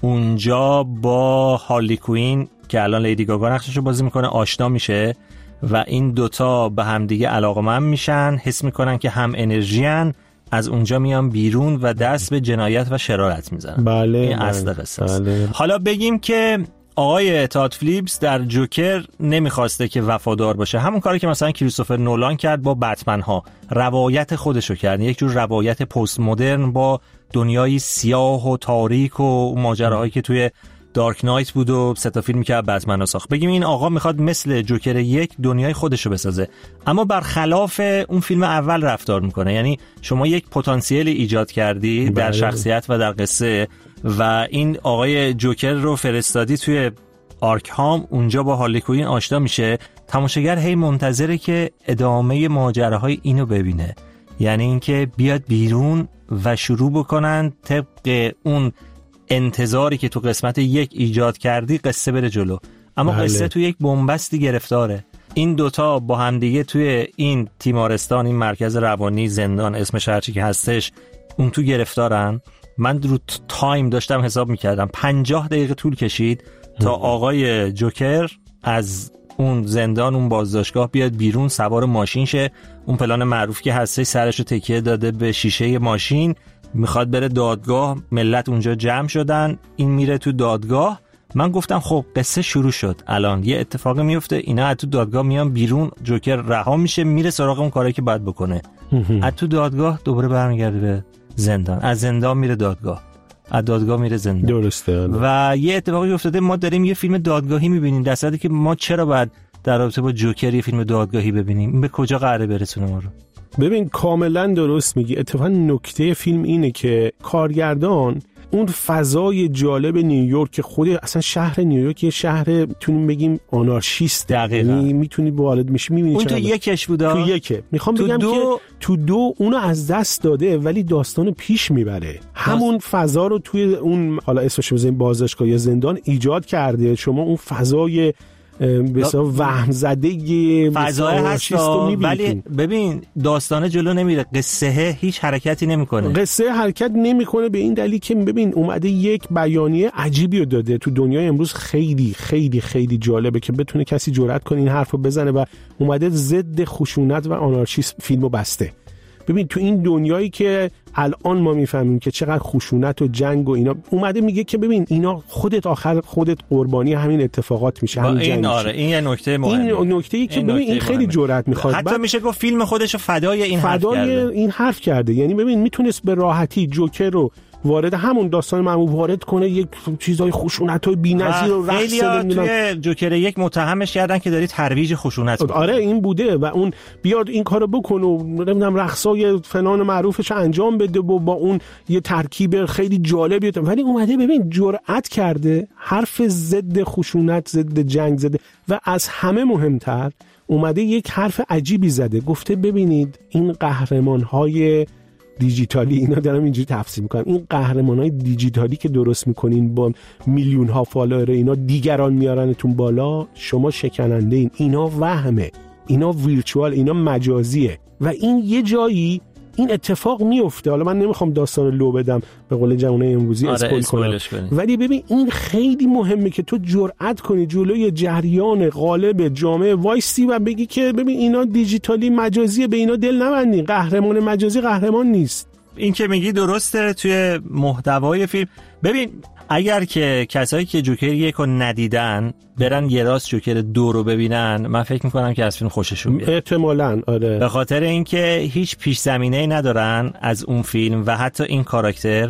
اونجا با هارلی کوین که الان لیدی گاگا نقشش رو بازی میکنه آشنا میشه و این دوتا به همدیگه علاقمند میشن، حس میکنن که هم انرژی هن، از اونجا میان بیرون و دست به جنایت و شرارت میزنن. بله این بله. اصل قصه است. بله. حالا بگیم که آقای تاد فلیپس در جوکر نمیخواسته که وفادار باشه، همون کاری که مثلا کریستوفر نولان کرد با بتمن ها، روایت خودشو کرد، یک جور روایت پست مدرن با دنیای سیاه و تاریک و ماجراهایی که توی دارک نایت بود و سه تا فیلمی که بتمن ها ساخت. بگیم این آقا میخواد مثل جوکر یک دنیای خودشو بسازه، اما برخلاف اون فیلم اول رفتار میکنه. یعنی شما یک پتانسیل ایجاد کردی در بله. شخصیت و در قصه و این آقای جوکر رو فرستادی توی آرکهام، اونجا با هارلی کوین آشنا میشه، تماشاگر هی منتظره که ادامه ماجراهای اینو ببینه، یعنی اینکه بیاد بیرون و شروع بکنن طبق اون انتظاری که تو قسمت یک ایجاد کردی قصه بره جلو. اما بله. قصه تو یک بنبستی گرفتاره. این دوتا با همدیگه توی این تیمارستان، این مرکز روانی، زندان، اسمش هرچی که هستش، اون تو گرفتارن. من رو تایم داشتم حساب میکردم، پنجاه دقیقه طول کشید تا آقای جوکر از اون زندان، اون بازداشتگاه بیاد بیرون، سوار ماشین شه. اون پلان معروف که هستش، سرشو تکیه داده به شیشه ماشین، میخواد بره دادگاه، ملت اونجا جمع شدن، این میره تو دادگاه. من گفتم خب قصه شروع شد، الان یه اتفاقی میفته، اینا از تو دادگاه میان بیرون، جوکر رها میشه، میره سراغ اون کاری که باید بکنه. از تو دادگاه دوباره برمیگرده به زندان، از زندان میره دادگاه، از دادگاه میره زندان. درسته. و یه اتفاقی افتاده، ما داریم یه فیلم دادگاهی میبینیم، در صورتی که ما چرا باید در رابطه با جوکر یه فیلم دادگاهی ببینیم؟ این به کجا قراره برسونه ما رو؟ ببین کاملا درست میگی. اتفاقا نکته فیلم اینه که کارگردان اون فضای جالب نیویورک، خود اصلا شهر نیویورک یه شهر تونیم بگیم آنارشیست، یعنی میتونی وارد میشی میبینی اون تو یکش بوده، تو یکه میخوام بگم دو... که تو دو اونو از دست داده ولی داستانو پیش میبره. همون فضا رو توی اون، حالا اسمش بزنیم بازداشتگاه یا زندان، ایجاد کرده. شما اون فضای بسیار وهم زده فضای هست، ولی ببین داستانه جلو نمیره، قصه هیچ حرکتی نمیکنه. قصه حرکت نمیکنه به این دلیل که ببین اومده یک بیانیه عجیبی رو داده. تو دنیای امروز خیلی خیلی خیلی جالبه که بتونه کسی جرأت کنه این حرفو بزنه و اومده ضد خشونت و آنارشیسم فیلمو بسته. ببین تو این دنیایی که الان ما میفهمیم که چقدر خشونت و جنگ و اینا، اومده میگه که ببین اینا خودت آخر خودت قربانی همین اتفاقات میشه، همین این جنگ آره میشه. این یه نکته مهمه، این نکته‌ای که ببین این خیلی جرأت میخواد، حتی میشه گفت فیلم خودشو فدای این حرف فدای کرده. این حرف کرده. یعنی ببین میتونست به راحتی جوکر رو وارد همون داستان معمول وارد کنه، یک چیزای خشونتای بی‌نظیر و رقص توی جوکر یک متهمش کردن که داری ترویج خشونت می‌کنی. آره این بوده و اون بیاد این کارو بکنه و نمیدونم رقصای فلان معروفش انجام بده و با اون یه ترکیب خیلی جالبی، ولی اومده ببین جرأت کرده حرف ضد خشونت، ضد جنگ زده و از همه مهمتر اومده یک حرف عجیبی زده، گفته ببینید این قهرمان‌های دیجیتالی، اینا دارم اینجوری تفسیر میکنم، این قهرمانای دیجیتالی که درست میکنین با میلیون ها فالوور، اینا دیگران میارنتون بالا، شما شکننده این، اینا وهمه، اینا ویرچوال، اینا مجازیه و این یه جایی این اتفاق میفته. حالا من نمیخوام داستان رو لو بدم به قول جوانای امروزی، آره اسپویل کنم، ولی ببین این خیلی مهمه که تو جرأت کنی جلوی جریان غالب جامعه وایسی و بگی که ببین اینا دیجیتالی مجازیه، به اینا دل نبندین، قهرمان مجازی قهرمان نیست. این که میگی درسته توی محتوای فیلم. ببین اگر که کسایی که جوکر یک رو ندیدن برن یه راست جوکر دو رو ببینن، من فکر میکنم که از فیلم خوششون بیاد احتمالاً. آره به خاطر اینکه هیچ پیش زمینه‌ای ندارن از اون فیلم و حتی این کاراکتر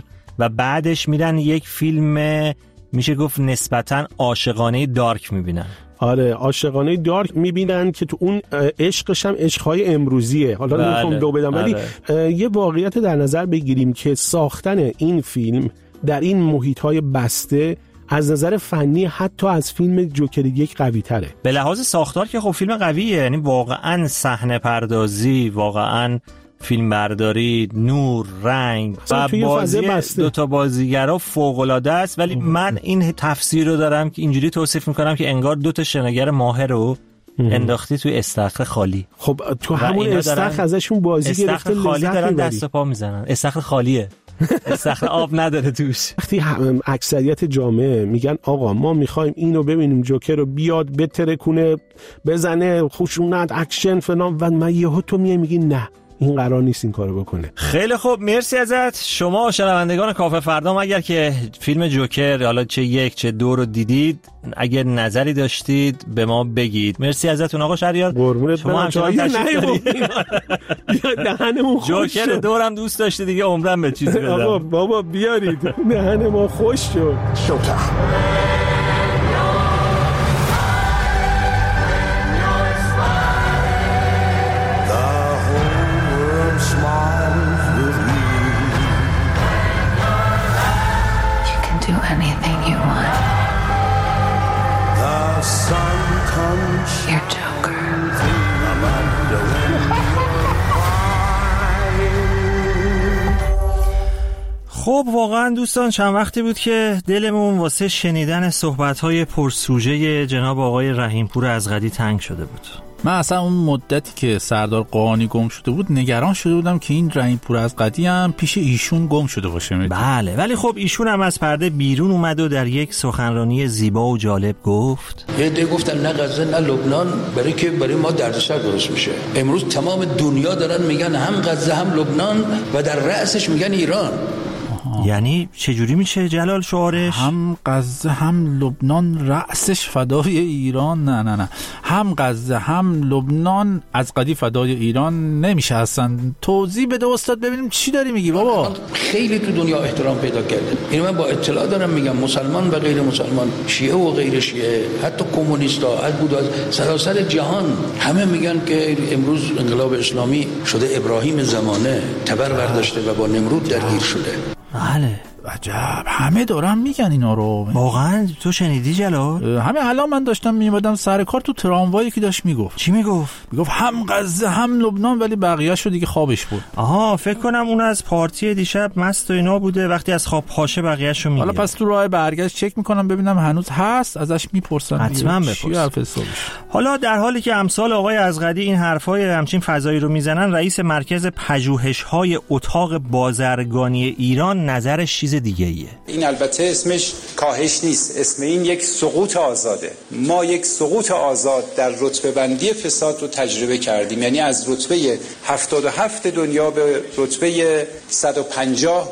و بعدش میرن یک فیلم میشه گفت نسبتاً عاشقانه دارک میبینن. آره عاشقانه دارک میبینن که تو اون عشقش هم عشقهای امروزیه. حالا بله. نمیخوام دو بدم ولی آره. یه واقعیت در نظر بگیریم که ساختن این فیلم در این محیطهای بسته از نظر فنی حتی از فیلم جوکر یک قوی تره. به لحاظ ساختار که خب فیلم قویه، یعنی واقعا صحنه پردازی، واقعا فیلم برداری، نور، رنگ و بازی دوتا بازیگرا فوق‌العاده است. ولی من این تفسیر رو دارم که اینجوری توصیف میکنم که انگار دوتا شناگر ماهر رو انداختی توی استخر خالی. خب تو همون استخر ازشون بازی گرفته، خالی دارن دست و پا میزنن. استخر خالیه، استخر آب نداره توش. وقتی اکثریت جامعه میگن آقا ما میخوایم اینو ببینیم جوکر رو بیاد بترکونه بزنه خشونت اکشن فلان و من یهو تو میای میگی نه این قرار نیست این کارو بکنه. خیلی خوب، مرسی ازت. شما شنوندگان کافه فردا اگر که فیلم جوکر حالا چه یک چه دو رو دیدید، اگر نظری داشتید به ما بگید. مرسی ازتون آقا شهریار. شما همچنان تشریف دارید. دهنمون خوش شد. جوکر دورم دوست داشتی دیگه، عمرم به چیزی بدم. آقا بابا بیارید، دهن ما خوش شد. شوتا Do anything you want. The sun comes. You're Joker. خب واقعا دوستان چند وقتی بود که دلمون واسه شنیدن صحبت‌های پرسوژه جناب آقای رحیمپور ازغدی تنگ شده بود. من اصلا اون مدتی که سردار قانی گم شده بود نگران شده بودم که این رحیمپور ازغدی هم پیش ایشون گم شده باشه. بله، ولی خب ایشون هم از پرده بیرون اومد و در یک سخنرانی زیبا و جالب گفت یه عده گفتن نه غزه نه لبنان، برای که برای ما دردسر درست میشه. امروز تمام دنیا دارن میگن هم غزه هم لبنان و در رأسش میگن ایران. یعنی چجوری میشه جلال شعارش؟ هم غزه هم لبنان رأسش فدای ایران. نه نه نه هم غزه هم لبنان ازغدی فدای ایران نمیشه. اصلا توضیح بده استاد ببینیم چی داری میگی بابا. خیلی تو دنیا احترام پیدا کرده. این من با اطلاع دارم میگم، مسلمان و غیر مسلمان، شیعه و غیر شیعه، حتی کمونیستا، از بود از سراسر جهان همه میگن که امروز انقلاب اسلامی شده ابراهیم زمانه، تبر برداشته و با نمرود درگیر شده. بله عجب، همه دارن میگن اینا رو. واقعا تو شنیدی جلال؟ همه الان من داشتم میومدم سر کار تو تراموایی که داشت میگفت. چی میگفت؟ میگفت هم غزه هم لبنان، ولی بقیه شو دیگه خوابش بود. آها فکر کنم اون از پارتی دیشب مست و اینا بوده، وقتی از خواب پاشه بقیه‌شو میگه. حالا پس تو راه برگشت چک میکنم ببینم هنوز هست، ازش میپرسم. حتما بپرس. حالا در حالی که امثال آقای ازغدی این حرفای همچین فضایی رو میزنن، رئیس مرکز پژوهش‌های اتاق بازرگانی ایران نظرش چیز دیگه‌ایه. این البته اسمش کاهش نیست، اسم این یک سقوط آزاده. ما یک سقوط آزاد در رتبه بندی فساد رو تجربه کردیم، یعنی از رتبه هفتاد و هفت دنیا به رتبه صد و پنجاه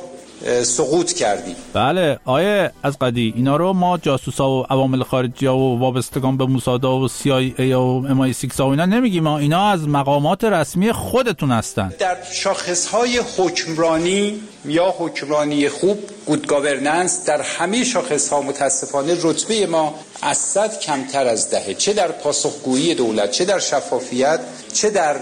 سقوط کردیم. بله آیه ازغدی، اینا رو ما جاسوسا و عوامل خارجی‌ها و وابستگان به موساد و سی آی ای و ام آی سیکس و اینا نمیگیم، ما اینا از مقامات رسمی خودتون هستن. در شاخص‌های حکمرانی یا حکمرانی خوب، گود گاورننس، در همه شاخص‌ها متاسفانه رتبه ما از صد کمتر از دهه، چه در پاسخگویی دولت، چه در شفافیت، چه در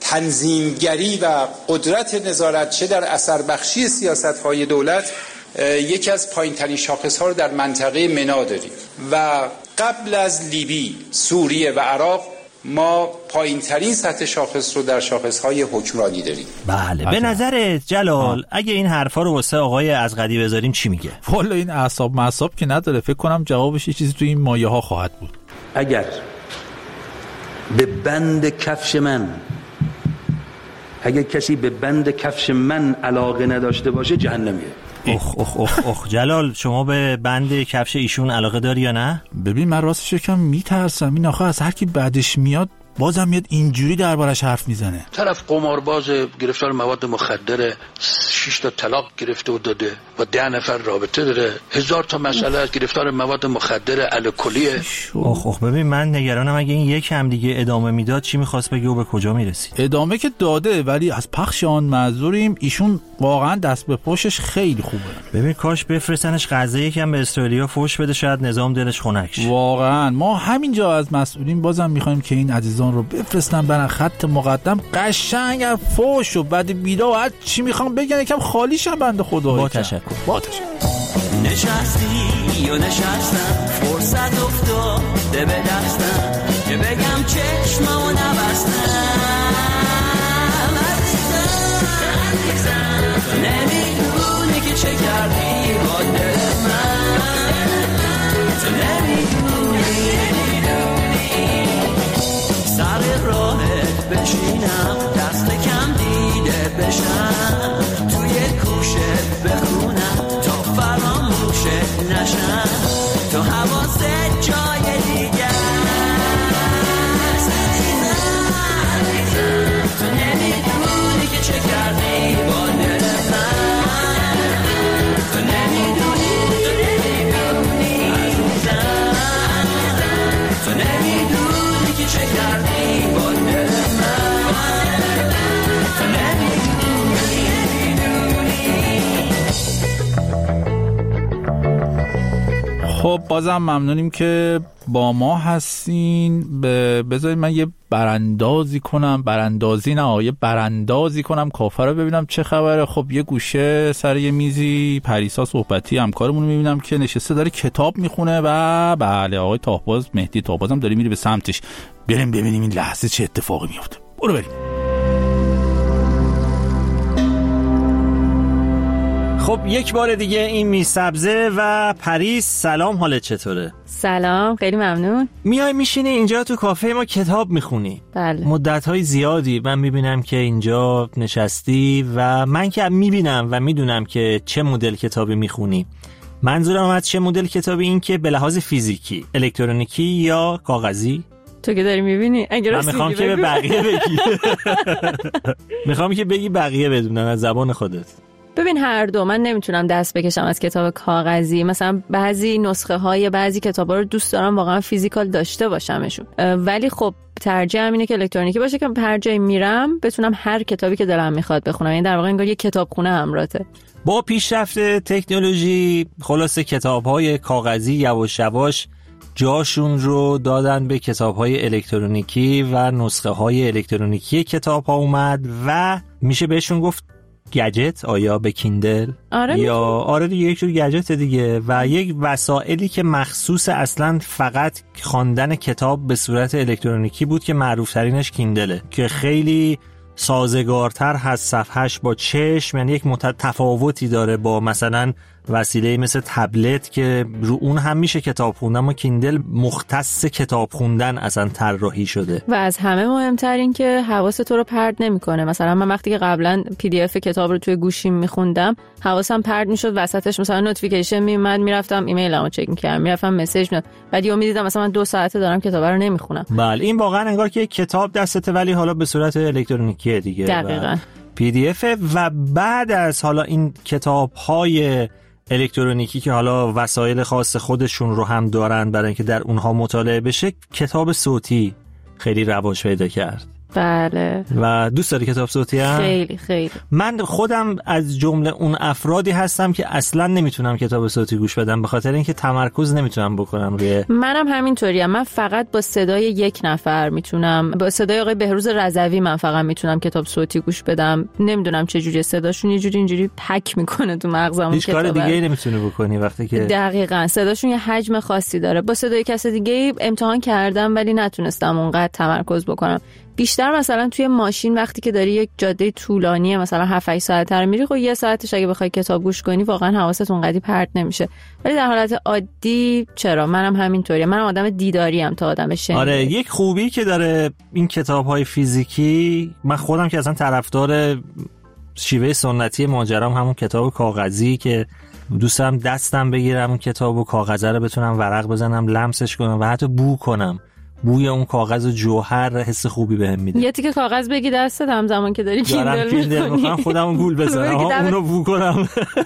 تنظیمگری و قدرت نظارت، چه در اثر بخشی سیاست‌های دولت. یکی از پایین‌ترین شاخص‌ها رو در منطقه منا داریم و قبل از لیبی، سوریه و عراق ما پایین‌ترین سطح شاخص رو در شاخص‌های حکمرانی داریم. بله به نظرت جلال آه. اگه این حرفا رو واسه آقای ازغدی بذاریم چی میگه؟ والا این اعصاب معصاب که نداره، فکر کنم جوابش یه چیزی تو این مایه‌ها خواهد بود. اگر به بند کفش من اگر کسی به بند کفش من علاقه نداشته باشه جهنمیه. اخ اخ اخ اخ جلال شما به بند کفش ایشون علاقه داری یا نه؟ ببین من راستش یکم میترسم، این آخه از هر کی بعدش میاد بازم میاد اینجوری دربارش حرف میزنه. طرف قمارباز، گرفتار مواد مخدره، شش تا طلاق گرفته و داده، با ده نفر رابطه داره، هزار تا مسئله از گرفتار مواد مخدره، الکلیه. آخ آخ ببین من نگرانم اگه این یک هم دیگه ادامه میداد چی میخواست بگه و به کجا میرسید. ادامه که داده ولی از پخش آن معذوریم. ایشون واقعا دست به پشتش خیلی خوبه. ببین کاش بفرستنش غزه یکم به اسرائیلیا فوش بده، شاید نظام دلش خنک شه. واقعا ما همینجا از مسئولین بازم میخوایم که این عزیزان رو بفرستن برن خط مقدم، قشنگ فوش و بعد بیدا هر چی میخوام بگن یکم خالیشن بنده خدا. با تشکر. با تشکر. نشستی یا نشستم، فرصت افتاده به دستم که بگم چشممو نبستم. عزیزم تو نمیدونی که چه کردی با دل من، تو نمیدونی سر راهت بچینم، دست کم دیده بشم، توی کوشت بخونم تا فراموشت نشم، تو حواست جای دیگه است. تو نمیدونی که چه کردی با دل من، تو نمیدونی عزیزم، تو نمیدونی که چه کردی با دل من، تو نمیدونی. خب بازم ممنونیم که با ما هستین. بذارید من یه براندازی کنم، براندازی نه یه براندازی کنم کافر رو ببینم چه خبره. خب یه گوشه سر یه میزی پریسا صحبتی همکارمون رو میبینم که نشسته داره کتاب میخونه و بله آقای تاهباز، مهدی تاهباز هم داره میره به سمتش. بریم ببینیم این لحظه چه اتفاقی میفته. برو بریم. خب یک بار دیگه این میسبزه و پریس، سلام، حالت چطوره؟ سلام، خیلی ممنون. میای میشینی اینجا تو کافه ما کتاب میخونی. بله. مدت‌های زیادی من میبینم که اینجا نشستی و من که میبینم و میدونم که چه مدل کتابی میخونی. منظورم از چه مدل کتابی این که به لحاظ فیزیکی، الکترونیکی یا کاغذی؟ تو که داری میبینی اگه من میخوام که به بقیه بگی. میخوام که بگی بقیه بدونن از زبان خودت. ببین هر دو، من نمیتونم دست بکشم از کتاب کاغذی. مثلا بعضی نسخه های بعضی کتابا رو دوست دارم واقعا فیزیکال داشته باشمشون، ولی خب ترجیحم اینه که الکترونیکی باشه که هر جایی میرم بتونم هر کتابی که دلم میخواد بخونم. یعنی در واقع انگار یه کتابخونه همراهته. با پیشرفت تکنولوژی خلاصه کتاب‌های کاغذی یواش یواش جاشون رو دادن به کتاب‌های الکترونیکی و نسخه‌های الکترونیکی کتاب‌ها اومد و میشه بهشون گفت گجت. آیا به کیندل؟ آره یا آره دیگه یک جور گجت دیگه و یک وسایلی که مخصوص اصلا فقط خواندن کتاب به صورت الکترونیکی بود که معروف ترینش کیندله که خیلی سازگارتر هست صفحهش با چشم، یعنی یک تفاوتی داره با مثلا وسیله مثل تبلت که رو اون هم میشه کتاب خوندن، اما کیندل مختص کتاب خوندن اصلا طراحی شده. و از همه مهمتر این که حواس تو رو پرت نمیکنه. مثلا من وقتی که قبلا پی دی اف کتاب رو توی گوشیم میخوندم حواسم پرت میشد، وسطش مثلا نوتیفیکیشن میومد، میرفتم ایمیلمو چک میکردم، میرفتم مسیج میاد، بعد یهو میدیدم مثلا من دو ساعته دارم کتاب رو نمیخونم. بله این واقعا انگار که کتاب دستته ولی حالا به صورت الکترونیکی دیگه. دقیقاً. پی دی اف. و بعد از حالا این کتاب‌های الکترونیکی که حالا وسایل خاص خودشون رو هم دارن برای اینکه در اونها مطالعه بشه، کتاب صوتی خیلی رواج پیدا کرد. بله. و دوست داری کتاب صوتی هم؟ خیلی خیلی. من خودم از جمله اون افرادی هستم که اصلا نمیتونم کتاب صوتی گوش بدم به خاطر اینکه تمرکز نمیتونم بکنم روی. منم همینطوریم. من فقط با صدای یک نفر میتونم، با صدای آقای بهروز رضوی من فقط میتونم کتاب صوتی گوش بدم. نمیدونم چه جوری صداشون یه جوری اینجوری پک میکنه تو مغزم. هیچ کار دیگه ای نمیتونی بکنی وقتی که دقیقاً صداشون یه حجم خاصی داره. با صدای کس دیگه امتحان کردم ولی نتونستم اونقدر تمرکز بکنم. بیشتر مثلا توی ماشین وقتی که داری یک جاده طولانیه مثلا هفت هشت ساعته رو میری، خب یه ساعتش اگه بخوای کتاب گوش کنی واقعا حواست اونقدی پرت نمیشه. ولی در حالت عادی چرا منم همینطوریه. منم آدم دیداری ام تا آدم شنیده. آره یک خوبی که داره این کتاب‌های فیزیکی، من خودم که اصلا طرفدار شیوه سنتی ماجرام همون کتاب کاغذی که دوستم دستم بگیرم اون کتابو کاغذه رو بتونم ورق بزنم، لمسش کنم و حتی بو کنم. بوی اون کاغذ و جوهر حس خوبی بهم میده. یه تیکه کاغذ بگی دستت همزمان که داری کیندل می‌کنی، خودمو گول بزنم اونو بو کنم.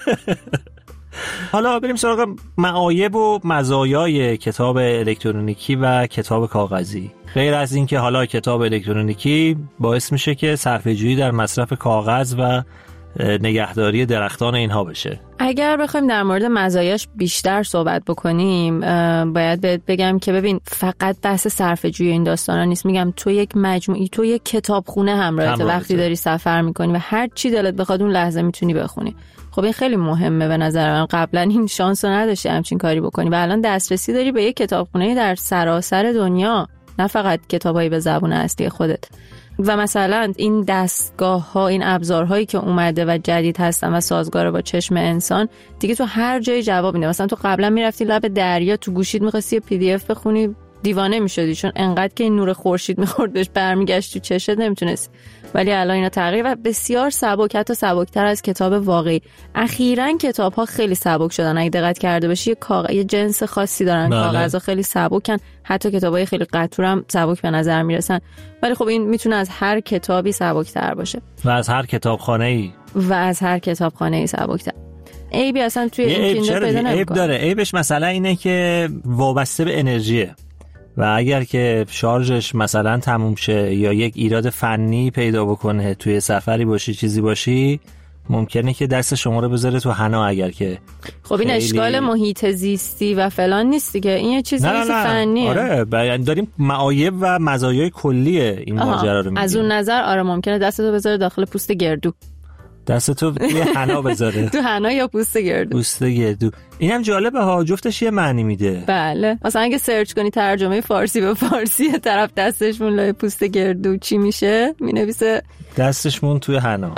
حالا بریم سراغ معایب و مزایای کتاب الکترونیکی و کتاب کاغذی. غیر از این که حالا کتاب الکترونیکی باعث میشه که صرفه‌جویی در مصرف کاغذ و نگهداری درختان اینها بشه. اگر بخوایم در مورد مزایاش بیشتر صحبت بکنیم، باید بهت بگم که ببین فقط بحث صرفه‌جویی این داستانا نیست. میگم تو یک مجموعی، تو یک کتابخونه همراهت وقتی داری سفر میکنی و هر چی دلت بخواد اون لحظه میتونی بخونی. خب این خیلی مهمه به نظر من. قبلا این شانس رو نداشتی همچین کاری بکنی و الان دسترسی داری به یک کتابخونه در سراسر دنیا، نه فقط کتابایی به زبان اصلی خودت. و مثلا این دستگاه ها، این ابزارهایی که اومده و جدید هستن و سازگار با چشم انسان، دیگه تو هر جای جواب میده. مثلا تو قبلا میرفتی لب دریا، تو گوشیت می‌خواستی پی دی اف بخونی، دیوانه میشدی، چون انقدر که این نور خورشید میخوردش برمیگشت تو چشت نمیتونستی. ولی الان اینا تغییر و بسیار سبک، حتی سبکتر از کتاب واقعی. اخیراً کتاب‌ها خیلی سبک شدن. اگه دقت کرده باشی یه کاغذ، یه جنس خاصی دارن، کاغذها خیلی سبکن، حتی کتابای خیلی قطور هم سبک به نظر میرسن. ولی خب این میتونه از هر کتابی سبکتر باشه و از هر کتابخانه‌ای و از هر کتابخانه‌ای سبکتر. عیبی اصلا توی این کیندل پیدا نمی‌کنه. عیب داره. عیبش مثلا اینه که وابسته به انرژیه و اگر که شارژش مثلا تموم شه یا یک ایراد فنی پیدا بکنه، توی سفری باشی چیزی باشی، ممکنه که دست شما رو بذاره تو حنا. اگر که خب این خیلی... اشکال محیط زیستی و فلان نیستی که این یه چیزی فنیه. آره داریم معایب و مزایای کلی این ماجرا رو میگیم. از اون نظر آره ممکنه دستتو بذاره داخل پوست گردو، دستتو توی حنا بذاره تو حنا یا پوست گردو. پوست گردو اینم جالبه ها، جفتش یه معنی میده. بله مثلا اگه سرچ کنی ترجمه فارسی به فارسی، طرف دستش مون لای پوست گردو چی میشه؟ مینویسه دستش مون توی حنا.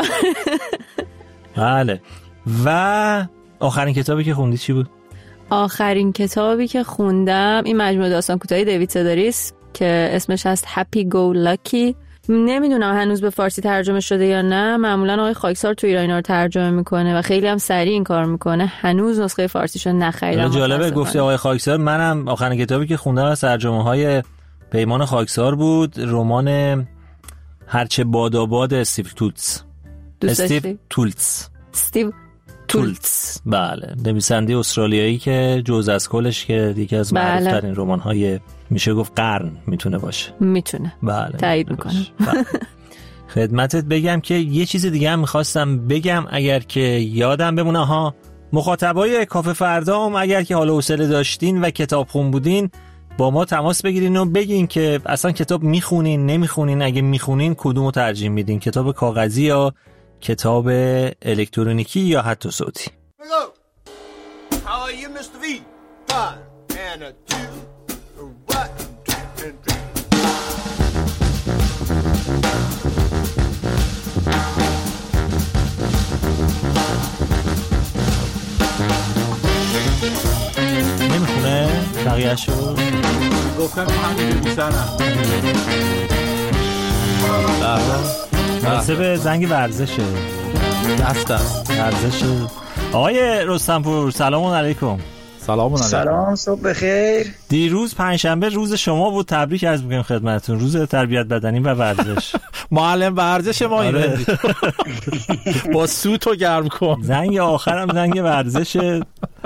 بله. و آخرین کتابی که خوندی چی بود؟ آخرین کتابی که خوندم این مجموعه داستان کوتاهی دیوید سداریس که اسمش هست Happy Go Lucky. نمیدونم هنوز به فارسی ترجمه شده یا نه. معمولا آقای خاکسار تو ایران اینا رو ترجمه میکنه و خیلی هم سریع این کار میکنه. هنوز نسخه فارسیشو نخریدم. جالبه گفتی آقای خاکسار. منم آخرین کتابی که خوندم از ترجمه های پیمان خاکسار بود، رمان هرچه باداباد استیو تولتز. استیو تولتز. استیو تولتز. بله، نویسنده استرالیایی که جزء از کلش که یکی از بله. معروف‌ترین رمان‌های میشه گفت قرن میتونه باشه. میتونه. بله. تایید میکنم. خدمتت بگم که یه چیز دیگه هم میخواستم بگم اگر که یادم بمونه. ها مخاطبای کافه فردا هم اگر که حالا حوصله داشتین و کتابخون بودین با ما تماس بگیرین و بگین که اصلا کتاب میخونین نمیخونین. اگه میخونین کدومو ترجیح میدین، کتاب کاغذی یا کتاب الکترونیکی یا حتی صوتی؟ How are you, mister V? Fine. And a two, a what, and three. نمیخونه بقیه‌شو گفتم همین بوسنم. مناسب زنگ ورزشه. دست است ورزش. آقای رستمپور سلام علیکم. سلام علیکم. سلام، صبح بخیر. دیروز پنجشنبه روز شما بود، تبریک عرض می‌کنم خدمتتون، روز تربیت بدنی و ورزش. معلم ورزش ما اینه. با سوتو گرم کن. زنگ آخرم زنگ ورزشه.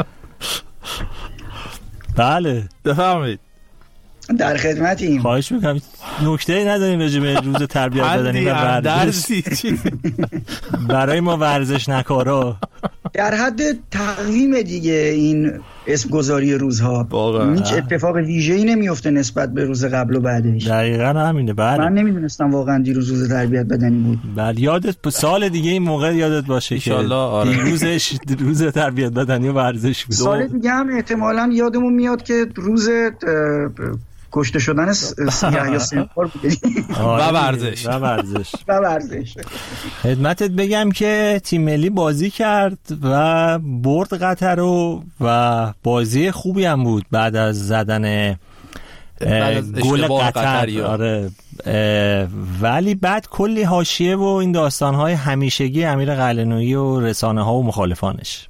بله بفرمایید. در خدمتیم. خواهش میکنم. نکته‌ای نداریم راجع به روز تربیت بدنی و ورزش برای ما ورزش نکارا؟ در حد تقویم دیگه این اسم گذاری روزها هیچ اتفاق ویژه‌ای نمیفته نسبت به روز قبل و بعدش. دقیقاً همینه. بله من نمیدونستم واقعا دیروز روز تربیت بدنی بود. بله یادت سال دیگه این موقع یادت باشه که دیروزش روز تربیت بدنی و ورزش بود. سال دیگه هم احتمالاً یادمون میاد که روز کشته شدن یحیی سنوار بوده و ورزش و ورزش و ورزش. خدمتت بگم که تیم ملی بازی کرد و برد قطر رو و بازی خوبی هم بود بعد از زدن گل قطر. آره ولی بعد کلی حاشیه و این داستان‌های همیشگی امیر قلعه‌نویی و رسانه‌ها و مخالفانش.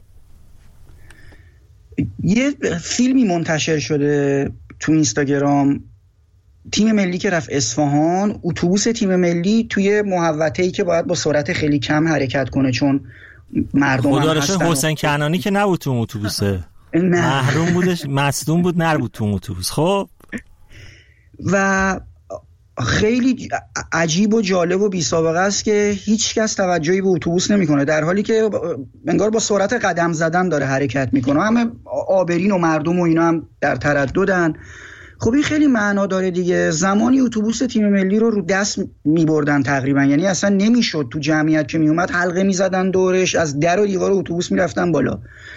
یه فیلمی منتشر شده تو اینستاگرام تیم ملی که رفت اصفهان، اتوبوس تیم ملی توی محوطه‌ای که باید با سرعت خیلی کم حرکت کنه چون مردم خدا رحمت حسین کنعانی که نبود تو اتوبوسه، محروم بودش، مصدوم بود، نبود تو اتوبوس. خب و خیلی عجیب و جالب و بی سابقه است که هیچ کس توجهی به اتوبوس نمیکنه، در حالی که انگار با سرعت قدم زدن داره حرکت میکنه. همه آبرین و مردم و اینا هم در ترددن. خب این خیلی معنا داره دیگه. زمانی اتوبوس تیم ملی رو رو دست میبردن تقریبا، یعنی اصلا نمیشد تو جمعیت که میومد حلقه میزدن دورش، از در و دیوار اتوبوس میرفتن بالا.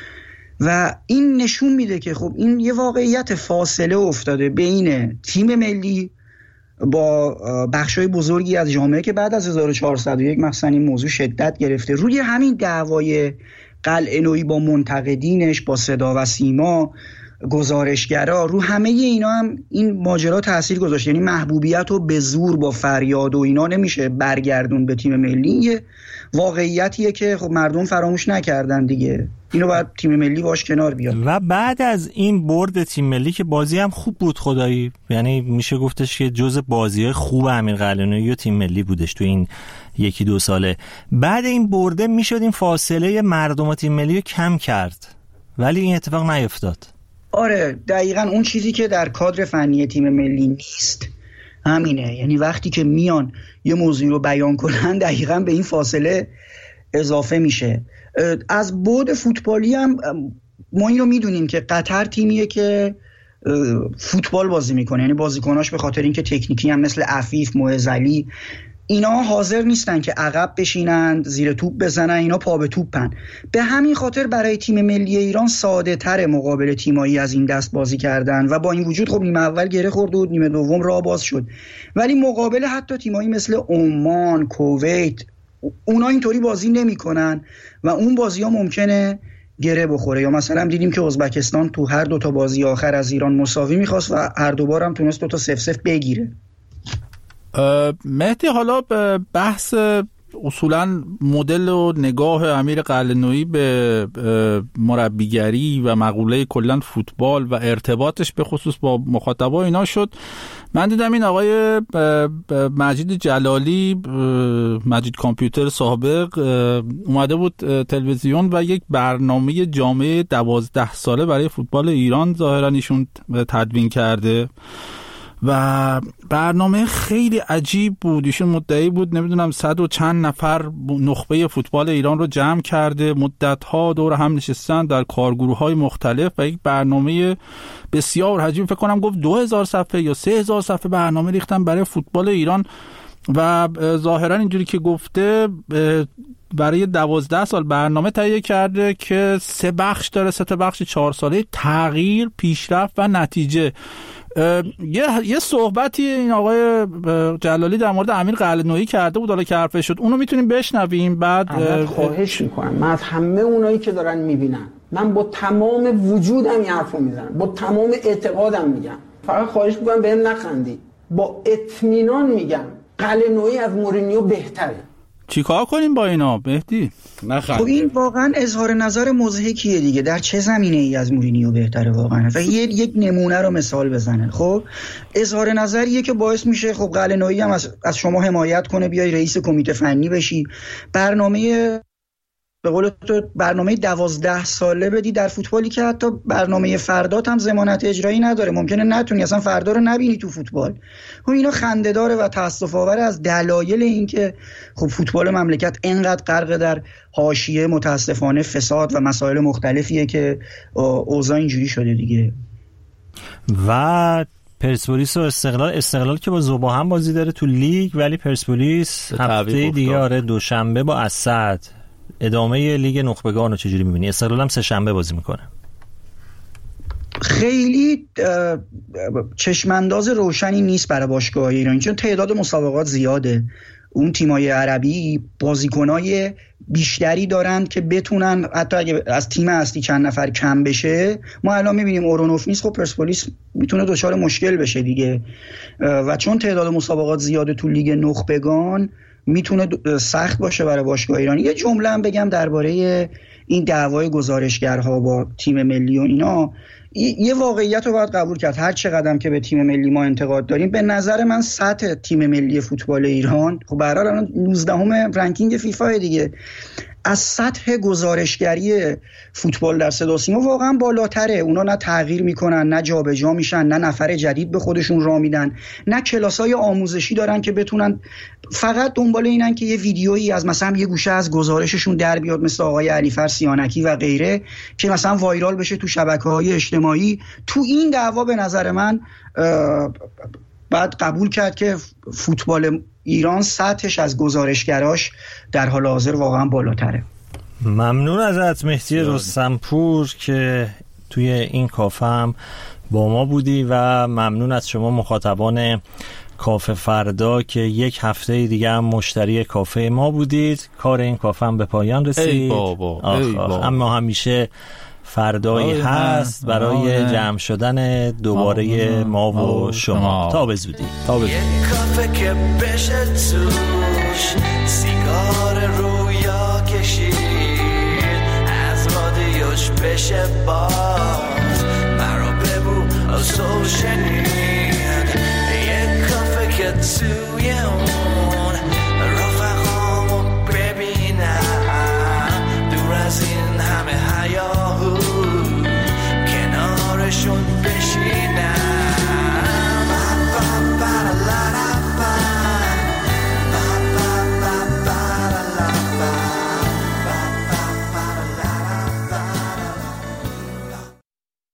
و این نشون میده که خب این یه واقعیت فاصله افتاده بین تیم ملی با بخشای بزرگی از جامعه که بعد از هزار و چهارصد و یک مثلا این موضوع شدت گرفته. روی همین دعوای قلعه نویی با منتقدینش، با صدا و سیما، گزارشگرا، رو همه اینا هم این ماجرا تاثیر گذاشت. یعنی محبوبیت رو به زور با فریاد و اینا نمیشه برگردون به تیم ملی. یه واقعیتیه که خب مردم فراموش نکردن دیگه، اینو باید تیم ملی باش کنار بیاد. و بعد از این برد تیم ملی که بازی هم خوب بود خدایی، یعنی میشه گفتش که جز بازی‌های خوب امیر قلعه نویی و تیم ملی بودش تو این یکی دو ساله. بعد این برده میشد این فاصله مردم و تیم ملی رو کم کرد، ولی این اتفاق نیفتاد. آره دقیقاً اون چیزی که در کادر فنی تیم ملی نیست همینه. یعنی وقتی که میان یه موضوع رو بیان کنن دقیقاً به این فاصله اضافه میشه. از بعد فوتبالی هم ما این رو میدونیم که قطر تیمیه که فوتبال بازی میکنه، یعنی بازیکناش به خاطر اینکه تکنیکی هم مثل عفیف، معزلی، اینا حاضر نیستن که عقب بشینند، زیر توپ بزنن، اینا پا به توپن. به همین خاطر برای تیم ملی ایران ساده تر مقابل تیمایی از این دست بازی کردن و با این وجود خب نیمه اول گره خورد و نیمه دوم راه باز شد. ولی مقابل حتی تیمایی مثل عمان، کویت، اونا اینطوری بازی نمی‌کنن و اون بازی‌ها ممکنه گره بخوره. یا مثلا دیدیم که ازبکستان تو هر دو تا بازی آخر از ایران مساوی می‌خواست و هر دو بار هم تونست دو تا صفر صفر بگیره. مهدی، حالا به بحث اصولا مدل و نگاه امیر قلعه نویی به مربیگری و مقوله کلا فوتبال و ارتباطش به خصوص با مخاطبا اینا شد. من دیدم این آقای مجید جلالی، مجید کامپیوتر سابق، اومده بود تلویزیون و یک برنامه جامعه دوازده ساله برای فوتبال ایران ظاهرا ایشون تدوین کرده و برنامه خیلی عجیب بود. ایشون مدعی بود نمیدونم صد و چند نفر نخبه فوتبال ایران رو جمع کرده، مدت‌ها دور هم نشستن در کارگروه‌های مختلف و یک برنامه بسیار عجیب، فکر کنم گفت دو هزار صفحه یا سه هزار صفحه برنامه ریختن برای فوتبال ایران و ظاهرا اینجوری که گفته برای دوازده سال برنامه تهیه کرده که سه بخش داره، سه تا بخش چهار ساله: تغییر، پیشرفت و نتیجه. یه یه صحبتی این آقای جلالی در مورد امیر قلعه نویی کرده بود، حالا که حرفش شد اونو میتونیم بشنویم. بعد خواهش میکنم من از همه اونایی که دارن میبینن، من با تمام وجودم این حرفو میزنم، با تمام اعتقادم میگم، فقط خواهش میکنم بهم نخندی، با اطمینان میگم قلعه نویی از مورینیو بهتره. چیکار کنیم با اینا مهدی؟ خب این واقعا اظهار نظر مضحکیه دیگه. در چه زمینه ای از مورینیو بهتره واقعا؟ و یه یک نمونه رو مثال بزنه. خب اظهار نظریه که باعث میشه خب قلعه نویی هم از, از شما حمایت کنه، بیای رئیس کمیته فنی بشی، برنامه به قول تو برنامه دوازده ساله بدی در فوتبالی که حتی برنامه فردات هم ضمانت اجرایی نداره، ممکنه نتونی اصلا فردا رو نبینی تو فوتبال. خب اینا خنده داره و تأسف آوره از دلایل این که خب فوتبال مملکت اینقدر غرق در حاشیه متاسفانه فساد و مسائل مختلفیه که اوضاع اینجوری شده دیگه. و پرسپولیس و استقلال استقلال که با زوبا هم بازی داره تو لیگ، ولی پرسپولیس هفته دیگه آره دوشنبه با اسد ادامه لیگ نخبگان رو چجوری می‌بینی؟ استقلال هم سه شنبه بازی میکنه. خیلی چشمانداز روشنی نیست برای باشگاه ایران، چون تعداد مسابقات زیاده. اون تیمای عربی بازیکنای بیشتری دارند که بتونن حتی اگه از تیم اصلی چند نفر کم بشه، ما الان میبینیم اورونوف نیست، خب پرسپولیس میتونه دچار مشکل بشه دیگه. و چون تعداد مسابقات زیاده تو لیگ نخبگان میتونه سخت باشه برای باشگاه ایران. یه جمله هم بگم درباره این دعوای گزارشگرها با تیم ملی و اینا، یه واقعیت رو باید قبول کرد. هر چقدر که به تیم ملی ما انتقاد داریم، به نظر من سطح تیم ملی فوتبال ایران خب به هر حال الان نوزدهم رنکینگ فیفا دیگه، از سطح گزارشگری فوتبال در صدا و سیما واقعا بالاتره. اونا نه تغییر میکنن، نه جابجا میشن، نه نفر جدید به خودشون راه میدن، نه کلاسای آموزشی دارن که بتونن، فقط دنبال اینن که یه ویدیویی از مثلا یه گوشه از گزارششون در بیاد، مثل آقای علیفر سیانکی و غیره، که مثلا وایرال بشه تو شبکه‌های اجتماعی. تو این دعوا به نظر من بعد قبول کرد که فوتبال ایران سطحش از گزارشگراش در حال حاضر واقعا بالاتره. ممنون ازت مهدی رستمپور که توی این کافه هم با ما بودی و ممنون از شما مخاطبان کافه فردا که یک هفته دیگه هم مشتری کافه ما بودید. کار این کافه هم به پایان رسید. ای بابا, آخ ای آخ. بابا. اما همیشه فردایی هست برای جمع شدن دوباره ما و شما. تا به زودی. تا به زودی. یه کافه که بشه توش سیگار رویا کشید، از رادیوش بشه با